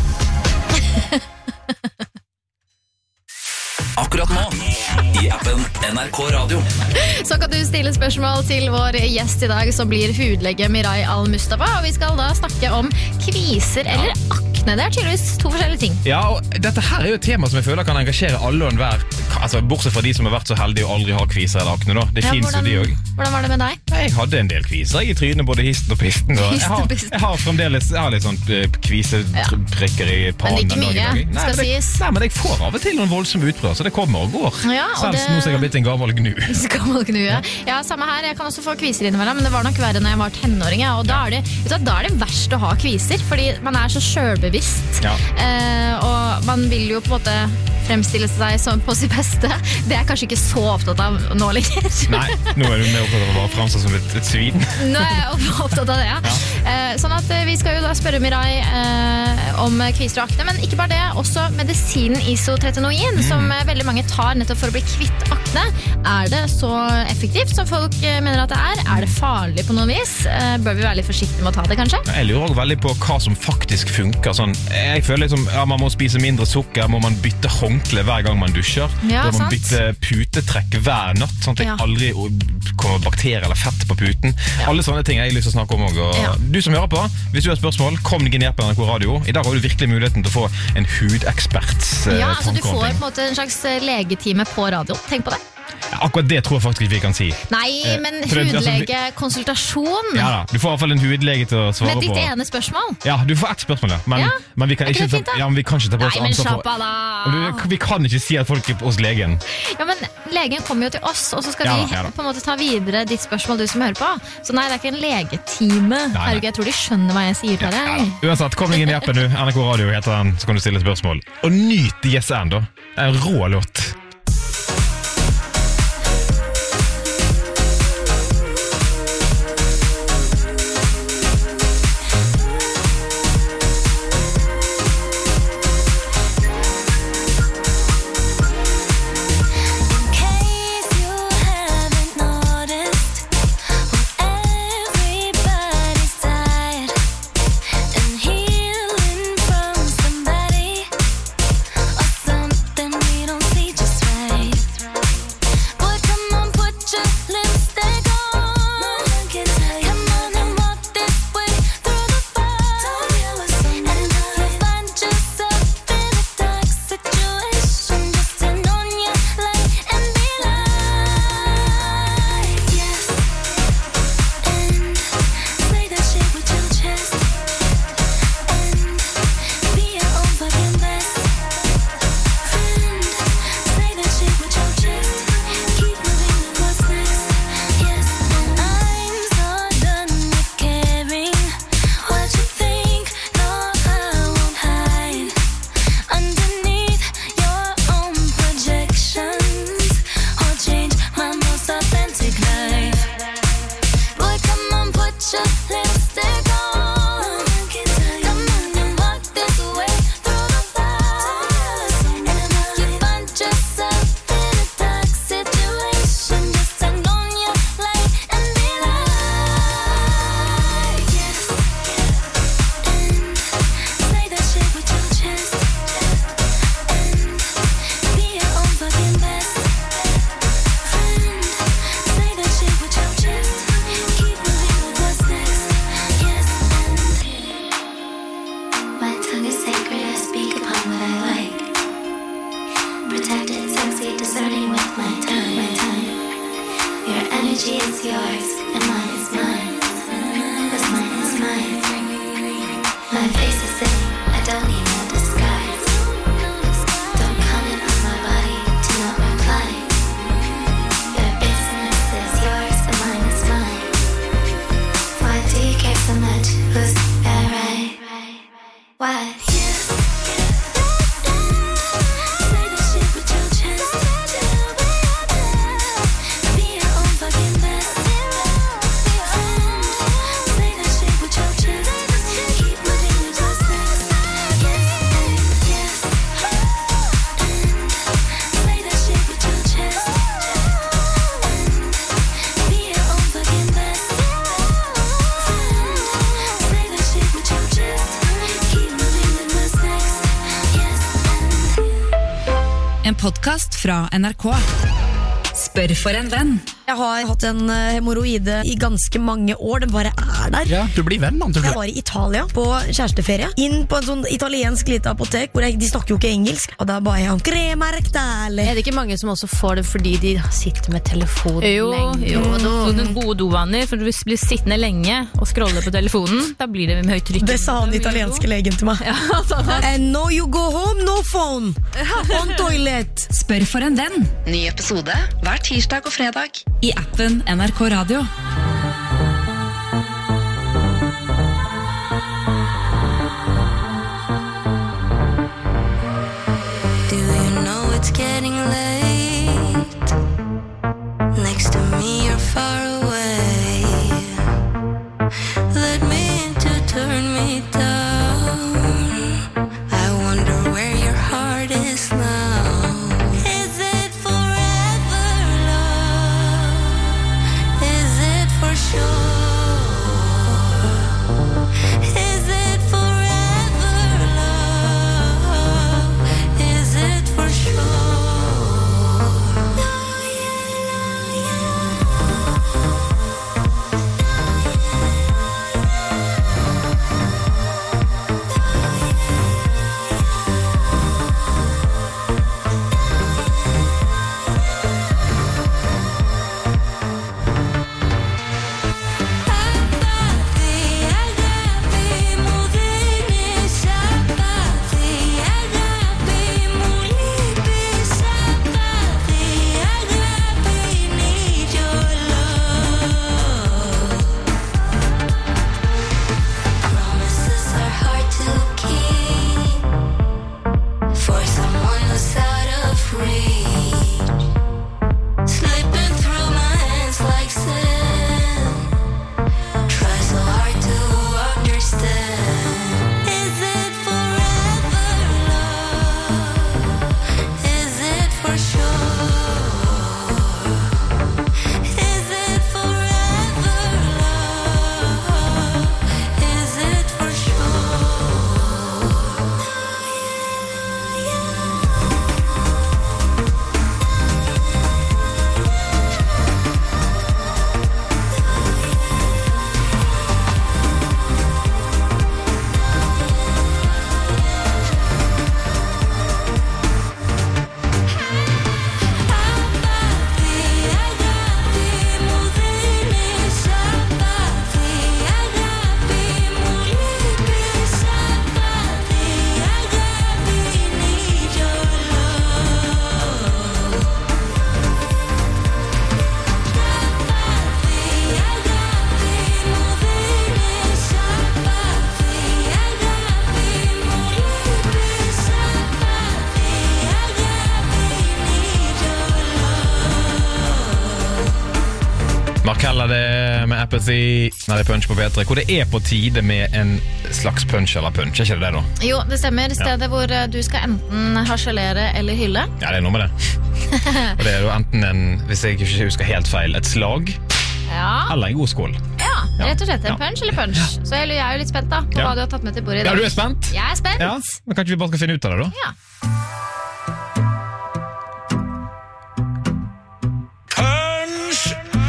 Akkurat nå i appen NRK Radio.
Så kan du stille spørsmål til vår gjest i dag, som blir hudlege Mirai Al-Mustafa. Og vi skal da snakke om kviser eller akne. Det er tydeligvis to forskjellige ting.
Ja, og dette her er jo et tema som jeg føler kan engasjere alle og enhver, altså bortsett fra de som har vært så heldige å aldri ha kviser eller akne da. Det
Ja,
finnes jo de også.
Hvordan var det med deg?
Jeg hadde en del kviser i trynet, både histen og pisten. Og
Histen og pisten.
jeg har fremdeles litt sånn kviseprikker i pannen.
Men ikke mye, skal sies.
Nei, men jeg får av og til noen voldsomme utbrud, så det kommer og går.
Ja, og
Selv
det-
nå som jeg har blitt en gammel gnu.
Gammel knue. Ja, samme her. Jeg kan også få kviser innimellom, men det var nok verre når jeg var tenåring. Ja. Og da er det verst å ha kviser, fordi man er så selvbevisst.
Ja.
Og man vil jo på en måte fremstille seg som på sitt beste. Det er jeg kanskje ikke så opptatt av nå lenger.
Nei, nå er du mer opptatt av å bare fremstå som et svin.
Nå er jeg opptatt av det, ja. Sånn at vi skal jo da spørre Mirai om kviser og akne, men ikke bare det, også medisinen isotretinoin, som veldig mange tar nettopp for å bli kvitt akne. Er det så effektivt som folk mener at det er? Er det farlig på noe vis? Bør vi være litt forsiktige med å ta det, kanskje?
Jeg lurer også veldig på hva som faktisk funker. Sånn, jeg føler liksom, ja, man må spise mindre sukker, må man bytte håndkle enkle hver gang man dusjer.
Ja,
Da må man
sant.
bytte putetrekk hver natt, sånn at det
Ja.
aldri kommer bakterier eller fett på puten. Alle sånne ting har jeg lyst til å snakke om også. Og
Ja.
Du som hører på, hvis du har spørsmål, kom deg ned på NRK Radio. I dag har du virkelig muligheten til å få en hudeksperts
Ja, altså du
tanke om
får
ting.
på en måte en slags legetime på radio. Tenk på det.
Ja, akkurat det tror jeg faktisk ikke vi kan si.
Nei, men
for det- altså,
hudlegekonsultasjon
Ja da, du får i hvert fall en hudlege til å svare
med ditt
på.
ene spørsmål.
Ja, du får ett spørsmål, ja. Men,
Ja,
men vi kan
er ikke
ikke
det fint, da?
ja, men vi kan ikke ta på oss
Nei, men
ansvar
slapp
for.
av da.
Vi kan ikke si at folk er hos legen.
Ja, men legen kommer jo til oss, og så skal
Ja
vi
da, ja da.
på en måte ta videre ditt spørsmål, du som hører på. Så nei, det er ikke en legetime.
nei.
Herregud, jeg tror de skjønner hva jeg sier til
Ja,
deg.
da. Uansett, kom deg inn i appen nu. NRK Radio heter den, så kan du stille spørsmål. Og nyt Yes And, da. Det er en rå låt.
In case you haven't noticed, everybody's tired and healing from somebody or something we don't see just right. Boy, come on, put your lipstick on. Come on and walk this way through the fire. And if you find yourself in a dark situation, just turn on your light and be like, yes, and say that shit with your chest, and be your own fucking best friend. Say that shit with your chest, keep moving with what's next. Yes, and I'm so done with caring what you think. No, I won't hide underneath your own projections or change my most authentic life. Boy, come on, put your lipstick on. Come on and walk this way through the fire. And if you find yourself in a dark situation, just turn on your light and be like, yes, and say that shit with your chest, and be your own fucking best friend. Say that shit with your chest, keep moving with what's next. Yes, and my tongue is sacred, I speak upon what I like. Protected, sexy, discerning with my tongue. Your energy is yours, and mine is mine. 'Cause mine is mine. My face is in, I don't need no disguise. Don't comment on my body, do not reply. Your business is yours, and mine is mine. Why do you care so much? Who's that right? Why? Yes. Say that shit with your chest. Be your own fucking best friend. Say that shit with your chest. Keep moving with what's next. Yes, and yes, and say that shit with your chest. And be your own fucking best friend. Say that shit with your chest. Keep moving with what's next. Yes, and
En podcast fra NRK. Spør for en venn.
Jeg har hatt en hemoroide i ganske mange år. Den bare er der.
Ja, du blir venn,
Jeg var i Italia på kjæresteferie. Inn på en sånn italiensk lite apotek hvor de snakker jo ikke engelsk. Og da ba jeg om crema rectale.
Er det ikke mange som også får det fordi de sitter med telefonen lenge?
Jo,
Noen gode dovaner, for hvis du blir sittende lenge og scrolle på telefonen, da blir det med høyt trykk.
Det sa den italienske legen til meg. And no you go home, no phone. On toilet.
Spør for en venn. Ny episode hver tirsdag og fredag i appen NRK Radio.
do you know it's getting late? Next to me you're far away. Let me in to turn me down. I wonder where your heart is now. Is it forever love? Is it
Mark Heller det med Apathy. Nei, det Punch på P3. Hvor det på tide med en slags punch eller punch, ikke det da?
Jo, det stemmer. Stedet hvor du skal enten harselere eller hylle.
Ja, det noe med det. Og det jo enten en, hvis jeg ikke husker helt feil, et slag eller en god skål.
Ja, rett og slett en punch eller punch. Så jeg er jo litt spent da på hva du har tatt med til bordet i dag.
Ja, du spent?
Jeg spent.
Ja, men kanskje vi bare skal finne ut av det da?
Ja.
Punch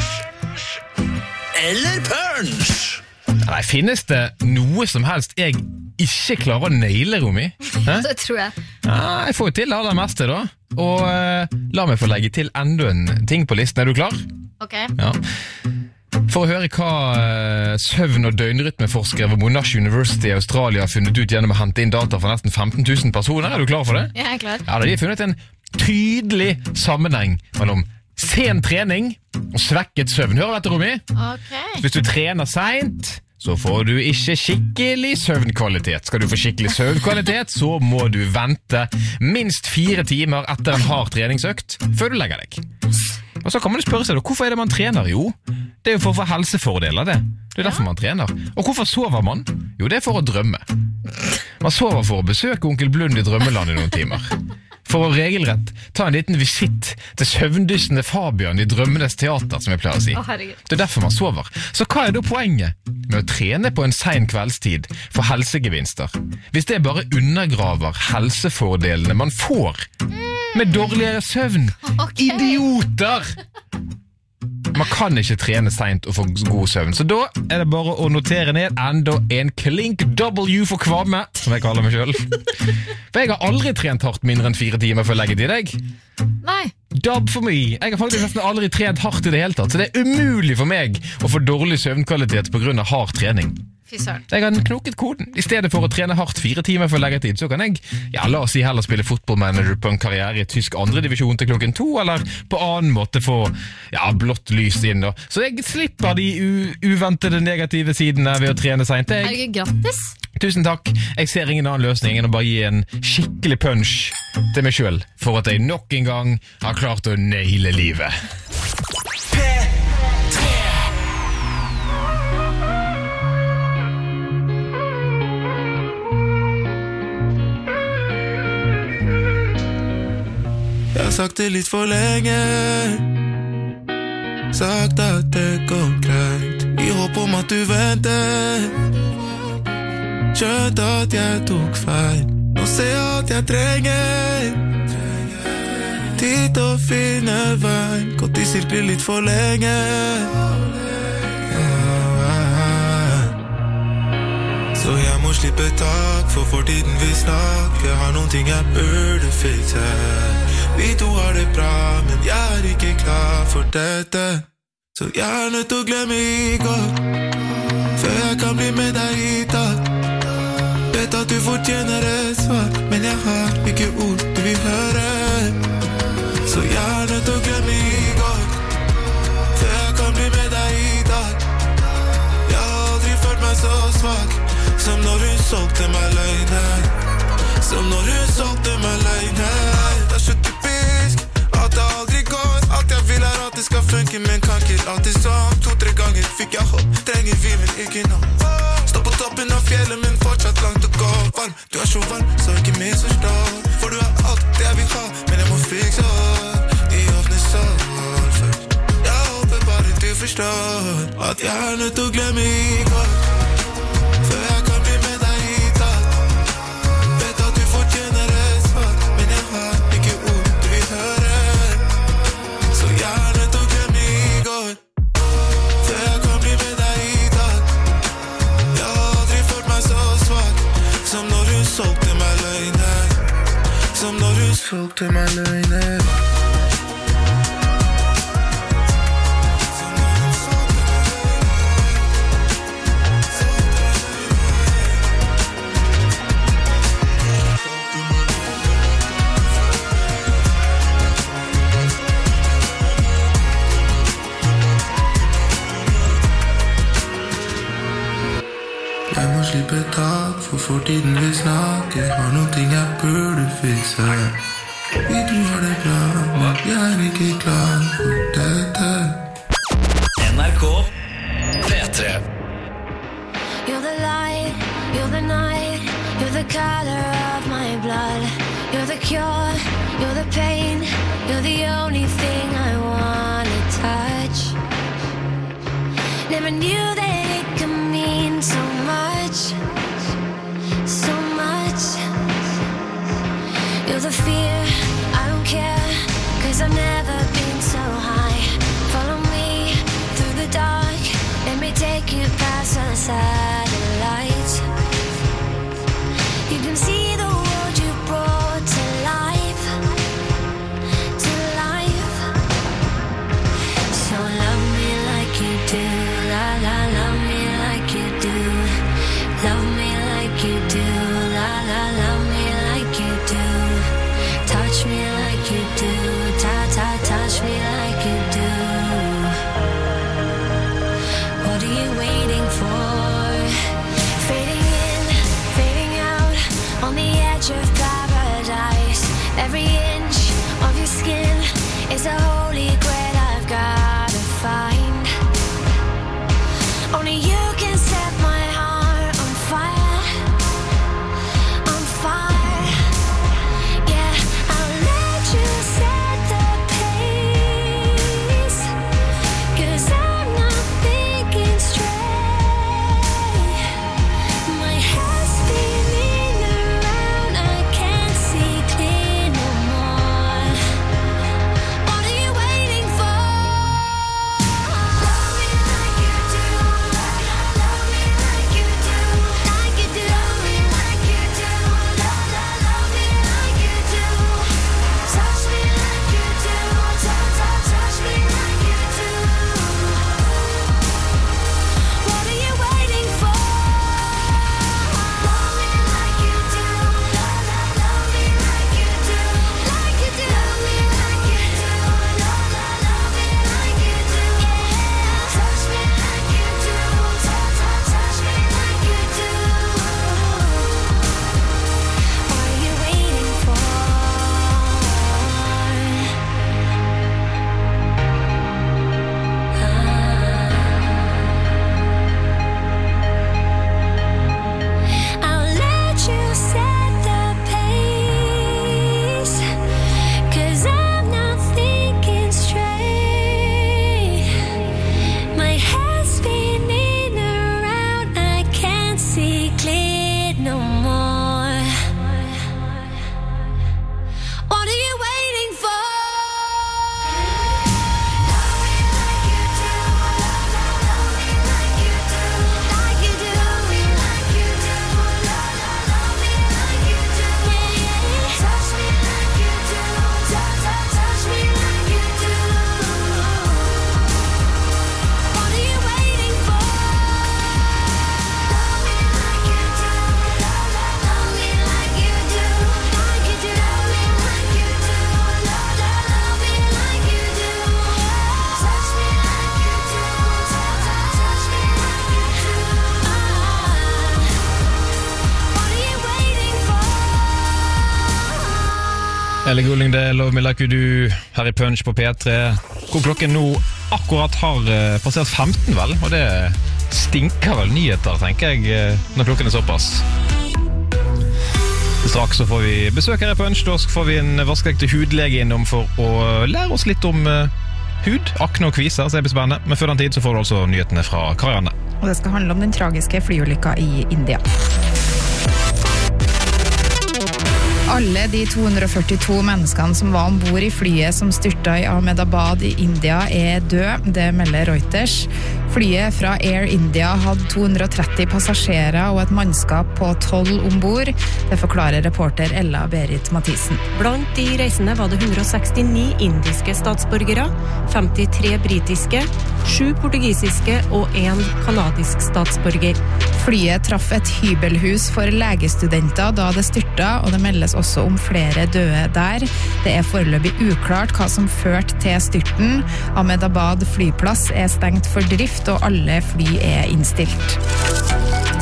eller punch?
Nei, finnes det noe som helst jeg ikke klarer å naile, Romy?
Det tror jeg.
Ja, jeg får jo til det aller meste da. Og la meg få legge til enda en ting på listen. Er du klar?
Ok.
Ja. For å høre hva søvn- og døgnrytmeforskere ved Monash University i Australia har funnet ut gjennom å hente inn data fra nesten 15 000 personer. Er du klar for det?
Jeg er klar.
Ja, de har funnet en tydelig sammenheng mellom sen trening og svekket søvn. Hører du dette, Romy?
Ok.
Hvis du trener sent, så får du ikke skikkelig søvnkvalitet. Skal du få skikkelig søvnkvalitet, så må du vente minst 4 timer etter en hard treningsøkt før du legger deg. Og så kan man jo spørre seg, hvorfor er det man trener? Jo, det er jo for å få helsefordeler, det. Det er derfor man trener. Og hvorfor sover man? Jo, det er for å drømme. Man sover for å besøke onkel Blund i drømmeland i noen timer. For å regelrett ta en liten visitt til søvndyssende Fabian i Drømmenes teater, som jeg pleier å si. Det er derfor man sover. Så hva er da poenget med å trene på en sen kveldstid for helsegevinster? Hvis det bare undergraver helsefordelene man får med dårligere søvn. Idioter! Man kan ikke trene sent og få god søvn, så da er det bare å notere ned enda en klink W for kvamme, som jeg kaller meg selv. For jeg har aldri trent hardt mindre enn 4 timer før legget i deg.
Nei.
Dub for meg. Jeg har faktisk nesten aldri trent hardt i det hele tatt, så det er umulig for meg å få dårlig søvnkvalitet på grunn av hard trening.
Fy søren.
Jeg har knoket koden. I stedet for å trene hardt 4 timer før leggetid, så kan jeg, la oss si heller spille fotballmanager på en karriere i tysk 2. divisjon til klokken 2, eller på annen måte få, blått lys inn. Så jeg slipper de uventede negative sidene ved å trene sent.
Er det ikke gratis?
Tusen takk. Jeg ser ingen annen løsning enn å bare gi en skikkelig punch til meg selv, for at jeg nok en gang har klart å naile livet.
Jeg har sagt det litt for lenge, sagt at det går greit, i håp om at du venter. Skjønt at jeg tok feil, nå ser jeg at jeg trenger tid til å finne veien, gått i sirkler litt for lenge. Så jeg må slippe tak, for fortiden vi snakker, har noen ting jeg burde fikse. Vi to har det bra, men jeg er ikke klar for dette. Så jeg er nødt til å glemme i går, før jeg kan bli med deg i dag. Vet at du fortjener et svar, men jeg har ikke ord du vil høre. Så jeg er nødt til å glemme i går, før jeg kan bli med deg i dag. Jeg har aldri følt meg så svak, som når hun solgte meg løgner. Som når hun solgte meg løgner. Det er så typisk at det aldri går. Alt jeg vil er at det skal funke, men kan ikke alltid sånn. 2-3 ganger fikk jeg hopp, trenger vi, men ikke nå. Stå på toppen av fjellet, men fortsatt langt å gå. Varm, du er så varm, så ikke misforstå. For du er alt det jeg vil ha, men jeg må fikse opp i åpne sol først. Jeg håper bare du forstår at jeg er nødt til å glemme i går, før jeg kan bli med deg i dag. Vet at du fortjener et svar, men jeg har ikke ord du vil høre. Så jeg er nødt til å glemme i går, før jeg kan bli med deg i dag. Jeg har aldri følt meg så svak, som når hun solgte meg løgner. Som når hun solgte meg løgner. Jeg må slippe tak, for fortiden vi snakker, har noen ting jeg burde fikse. Vi to har det bra, men jeg er ikke klar for dette.
NRK
You're the night, you're the color of my blood. You're the cure, you're the pain. You're the only thing I wanna touch. Never knew that it could mean so much. So much. You're the fear, I don't care. 'Cause I've never been so high. Follow me through the dark. Let me take you past the satellites. You can see the world you brought to life. To life. So love me like you do. La la, love me like you do. Love me like you do. La la, love me like you do. Touch me like you do. Ta ta, touch me like you do. What are you waiting for? Fading in, fading out, on the edge of paradise. Every inch of your skin is a holy grail I've gotta find. Only you can set my heart on fire. On fire. Yeah, I'll let you set the pace. 'Cause I'm not thinking straight. My head's spinning around, I can't see clear no more. What are you waiting for? Love me like you do. Love me like you do. Like you do. Love me like you do. Love me like you do. Touch me like you do. Touch me like you do. What are you waiting for? Love me like you do. Love me like you do. Like you do. Love me like you do. Love me like you do. Touch me like you do. Touch me like you do. What are you waiting for? I'll let you set the pace. 'Cause I'm not thinking straight. My head's spinning around, I can't see clear no more. What are you waiting for? Love me like you do. Love me like you do. Like you do. Love me like you do. Love me like you do. Touch me like you do. Touch me like you do. What are you waiting for? Love me like you do. Love me like you do. Like you do. Love me like you do. Love me like you do. Touch me like you do. Touch me like you do. What are you waiting for?
Ellie Goulding, det er Love Me Like You Do her i Punch på P3. Hvor klokken nå akkurat har passert 15 vel, og det stinker vel nyheter, tenker jeg, når klokken er såpass. Straks så får vi besøk her i Punch, da får vi en vaskeekte hudlege innom for å lære oss litt om hud, akne og kviser, så det blir spennende. Men før den tid så får du altså nyhetene fra Karianne.
Og det skal handle om den tragiske flyulykka i India. Alle de 242 menneskene som var ombord i flyet som styrta i Ahmedabad i India er døde, det melder Reuters. Flyet fra Air India hadde 230 passasjerer og et mannskap på 12 ombord. Det forklarer reporter Ella Berit Mathisen.
Blant de reisende var det 169 indiske statsborgere, 53 britiske, 7 portugisiske og 1 kanadisk statsborger.
Flyet traff et hybelhus for legestudenter da det styrta, og det meldes også om flere døde der. Det er foreløpig uklart hva som førte til styrten. Ahmedabad flyplass er stengt for drift, og alle fly er innstilt.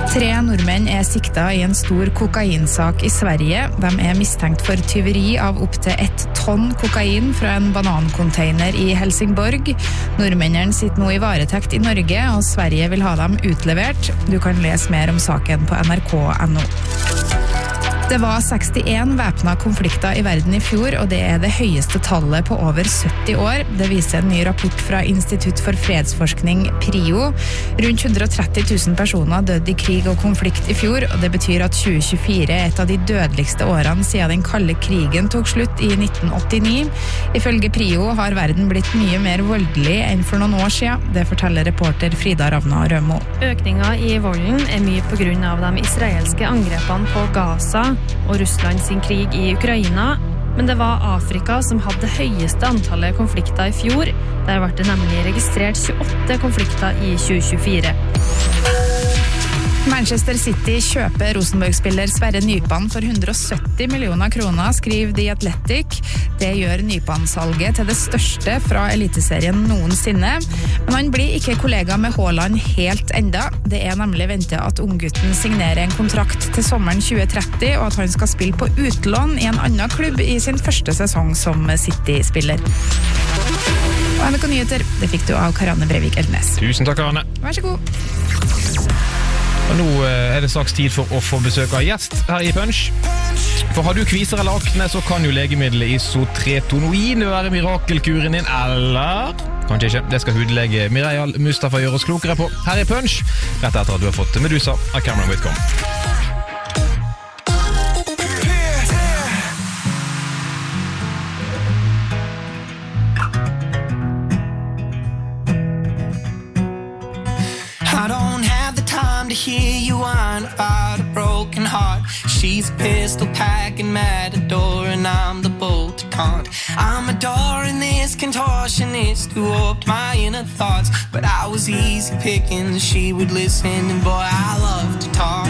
3 nordmenn sikta I en stor kokainsak I Sverige. De mistenkt for tyveri av opp til 1 tonn kokain fra en banancontainer I Helsingborg. Nordmennene sitter nå I varetekt I Norge, og Sverige vil ha dem utlevert. Du kan lese mer om saken på nrk.no. Det var 61 væpna konflikter I verden I fjor, og det det høyeste tallet på over 70 år. Det viser en ny rapport fra Institutt for fredsforskning PRIO. Rundt 130 000 personer døde I krig og konflikt I fjor, og det betyr at 2024 et av de dødeligste årene siden den kalde krigen tok slutt I 1989. Ifølge PRIO har verden blitt mye mer voldelig enn for noen år siden. Det forteller reporter Frida Ravna Rømo.
Økninga I volden mye på grunn av de israelske angrepene på Gaza og Russland sin krig I Ukraina, men det var Afrika som hadde det høyeste antallet konflikter I fjor. Der ble det nemlig registrert 28 konflikter I 2024.
Manchester City kjøper Rosenborg-spiller Sverre Nypan for 170 millioner kroner, skriver The Athletic. Det gjør Nypan-salget til det største fra eliteserien noensinne. Men han blir ikke kollega med Haaland helt enda. Det nemlig ventet at unggutten signerer en kontrakt til sommeren 2030, og at han skal spille på utlån I en annen klubb I sin første sesong som City-spiller. Og NRK Nyheter, det fikk du av Karianne Breivik Elnes.
Tusen takk, Karianne.
Vær så god.
Og nå det straks tid for å få besøk av gjest her I Punch. For har du kviser eller akne, så kan jo legemiddelet Isotretinoin være mirakelkuren din, eller... Kanskje ikke, det skal hudlege Mireia Mustafa gjøre oss klokere på her I Punch, rett etter at du har fått Medusa av Cameron Whitcomb.
I don't have the time to hear you whine about a broken heart. She's a pistol packing matador and I'm the bolt to taunt. I'm adoring this contortionist who warped my inner thoughts, but I was easy picking, she would listen, and boy I love to talk.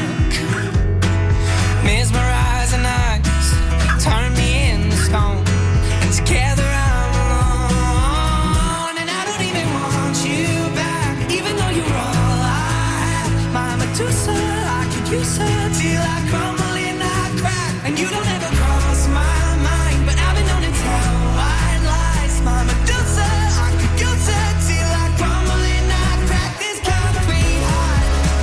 Mesmerizing eyes turn me into stone, and together I'm alone, and I don't even want you back, even though you're all Medusa, I could use her till I crumble and I crack. And you don't ever cross my mind, but I've been known to tell white lies. My Medusa, I could use her till I crumble and I crack. This concrete heart,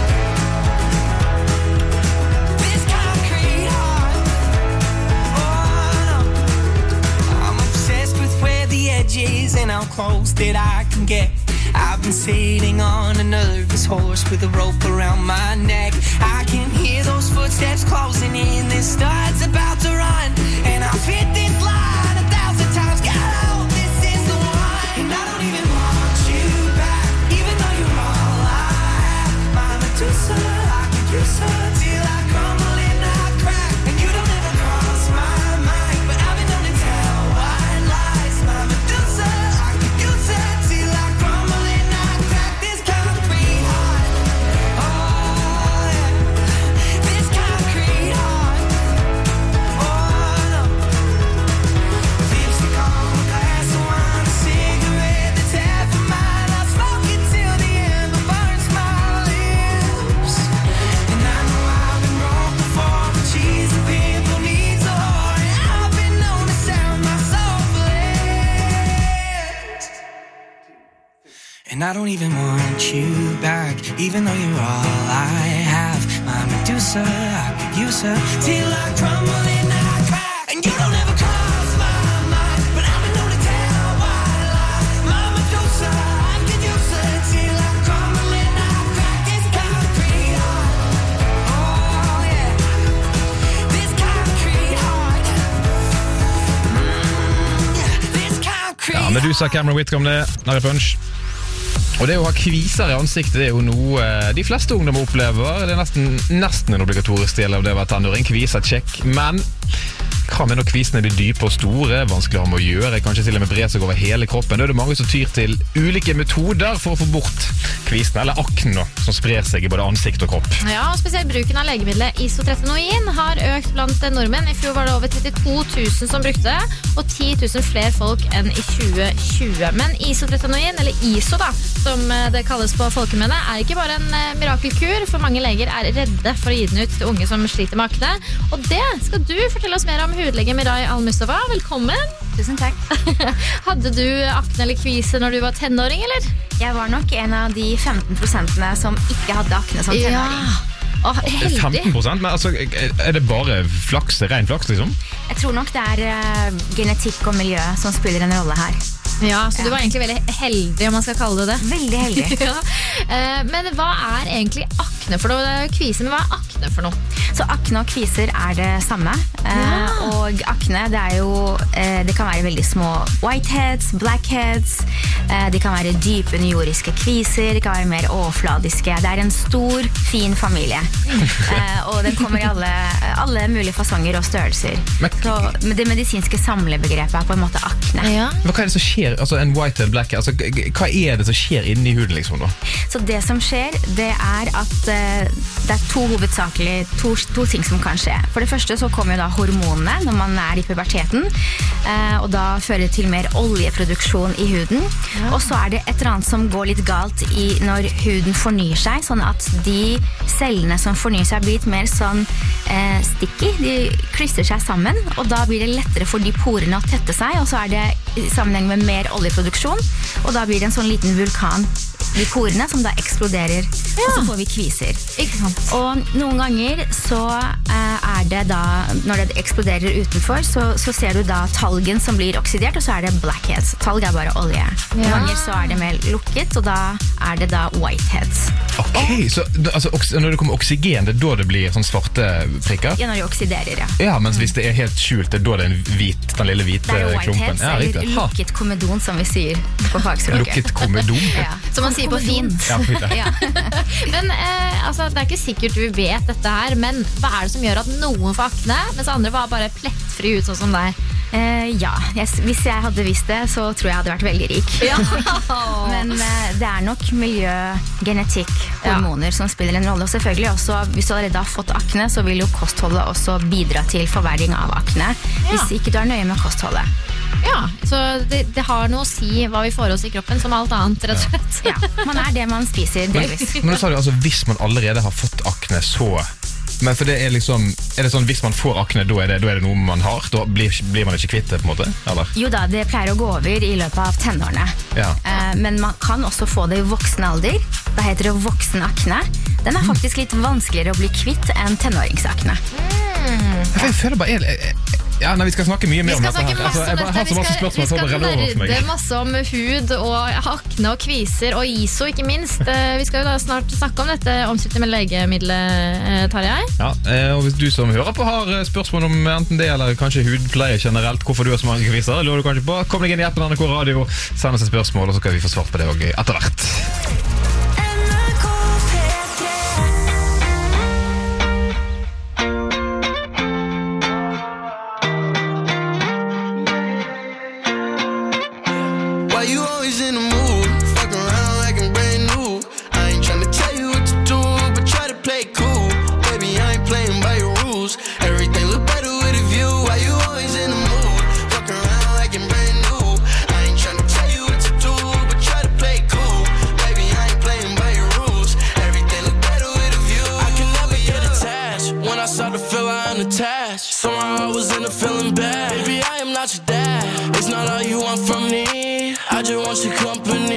this concrete heart. Oh no, I'm obsessed with where the edge is and how close that I can get. I've been sitting on a nervous horse with a rope around my neck. I can hear those footsteps closing in. This start's about to run, and I've hit this line 1,000 times. God, I hope this is the one. And I don't even want you back, even though you're all I have. My Medusa, I could use her till I crumble and I crack. And you don't ever cross my mind, but I've been known to tell white lies. My Medusa, I could use her till I crumble. And I don't even want you back, even though you're all I have. My Medusa, I could use her till I crumble and I crack. And you don't ever cross my mind, but I've been known to tell white lies. My Medusa, I could use her till I crumble and I crack. This concrete heart, oh yeah, this concrete heart, this concrete heart.
Ja, Medusa, Cameron Whitcomb, det er Punch. Og det å ha kviser I ansiktet, det jo noe de fleste ungdommer opplever. Det nesten en obligatorisk del av det å være tenåring. Kviser, check. Men Hva med når kvisene blir dype og store, vanskelig å ha med å gjøre, kanskje til og med bre seg over hele kroppen? Da er det mange som tyr til ulike metoder for å få bort kvisene, eller aknen som sprer seg i både ansikt og kropp.
Ja, og spesielt bruken av legemiddelet isotretinoin har økt blant nordmenn. I fjor var det over 32 000 som brukte det, og 10 000 flere folk enn i 2020. Men isotretinoin, eller ISO da, som det kalles på folkemunne, er ikke bare en mirakelkur, for mange leger er redde for å gi den ut til unge som sliter med akne. Og det skal du fortelle oss mer om, hudlege Mirai Al-Mustafa. Velkommen.
Tusen takk.
Hadde du akne eller kvise når du var tenåring, eller?
Jeg var nok en av de 15% som ikke hadde akne som tenåring.
Åh, heldig.
15%? Men altså, er det bare flaks, ren flaks liksom?
Jeg tror nok det er genetikk og miljø som spiller en rolle her.
Ja, så du var egentlig veldig heldig, om man skal kalle det det.
Veldig heldig.
Ja. Men hva er egentlig akne for noe? Det er jo kvise, men hva er akne for noe?
Så akne og kviser er det samme. Og akne, det er jo det kan være veldig små whiteheads, blackheads, det kan være dype neuriske kviser, det kan være mer overfladiske. Det er en stor, fin familie. Og den kommer i alle mulige fasonger og størrelser. Så det medisinske samlebegrepet er på en måte akne.
Ja.
Hva er det som skjer? Altså en whitehead, blackhead, altså, hva er det som skjer inni huden liksom da?
Så det som skjer, det er at det er to ting som kan skje. For det første så kommer jo da hormonene når man er i puberteten, og da fører det til mer oljeproduksjon i huden. Ja. Og så er det et eller annet som går litt galt når huden fornyer seg, sånn at de cellene som fornyer seg blir litt mer sånn sticky, de krysser seg sammen, og da blir det lettere for de porene å tette seg, og så er det i sammenheng med mer oljeproduksjon, og da blir det en sånn liten vulkan i porene som da eksploderer, og så får vi kviser.
Ikke sant?
Og noen ganger så er det da, når det eksploderer utenfor, så ser du da talgen som blir oksidert, og så er det blackheads. Talg er bare olje. Noen ganger så er det mer lukket, og da er det da whiteheads.
Ok, så altså, når det kommer oksygen, det er da det blir sånn svarte prikker?
Ja, når det oksiderer, ja.
Ja, mens hvis det er helt skjult, det er da det er den lille hvite klumpen.
Det er jo whiteheads, eller lukket komedon, som vi sier på fagspråket.
Lukket komedon?
Ja, som man sier på fint.
Ja, fint, ja.
Men altså, det er ikke sikkert du vet dette her, men hva er det som gjør at noen får akne, mens andre var bare plettfri ut sånn som deg?
Hvis jeg hadde visst det, så tror jeg hadde vært veldig rik.
Ja.
Men det er nok miljø, genetikk, hormoner som spiller en rolle. Og selvfølgelig også, hvis du allerede har fått akne, så vil jo kostholdet også bidra til forverring av akne, hvis ikke du er nøye med kostholdet.
Ja, så det har noe å si hva vi får oss i kroppen, som alt annet, rett og slett.
Ja, man er det man spiser, delvis.
Men du sa det, altså, hvis man allerede har fått akne, så... Men for det er liksom, er det sånn hvis man får akne, da er det noe man har? Da blir man ikke kvitt det på en måte? Eller?
Jo da, det pleier å gå over i løpet av tenårene.
Ja.
Men man kan også få det i voksen alder. Da heter det voksen akne. Den er faktisk litt vanskeligere å bli kvitt enn tenåringsakne.
Jeg føler bare... vi skal snakke mye mer om dette her.
Vi skal nerde masse om hud og akne og kviser og ISO, ikke minst. Vi skal jo da snart snakke om dette omstridte med legemiddelet, Tarjei.
Ja, og hvis du som hører på har spørsmål om enten det eller kanskje hudpleie generelt, hvorfor du har så mange kviser, lurer du kanskje på, kom deg inn i appen NRK Radio, send oss et spørsmål, og så skal vi få svart på det også etter hvert.
Somehow I was in a feeling bad. Baby, I am not your dad. It's not all you want from me. I just want your company.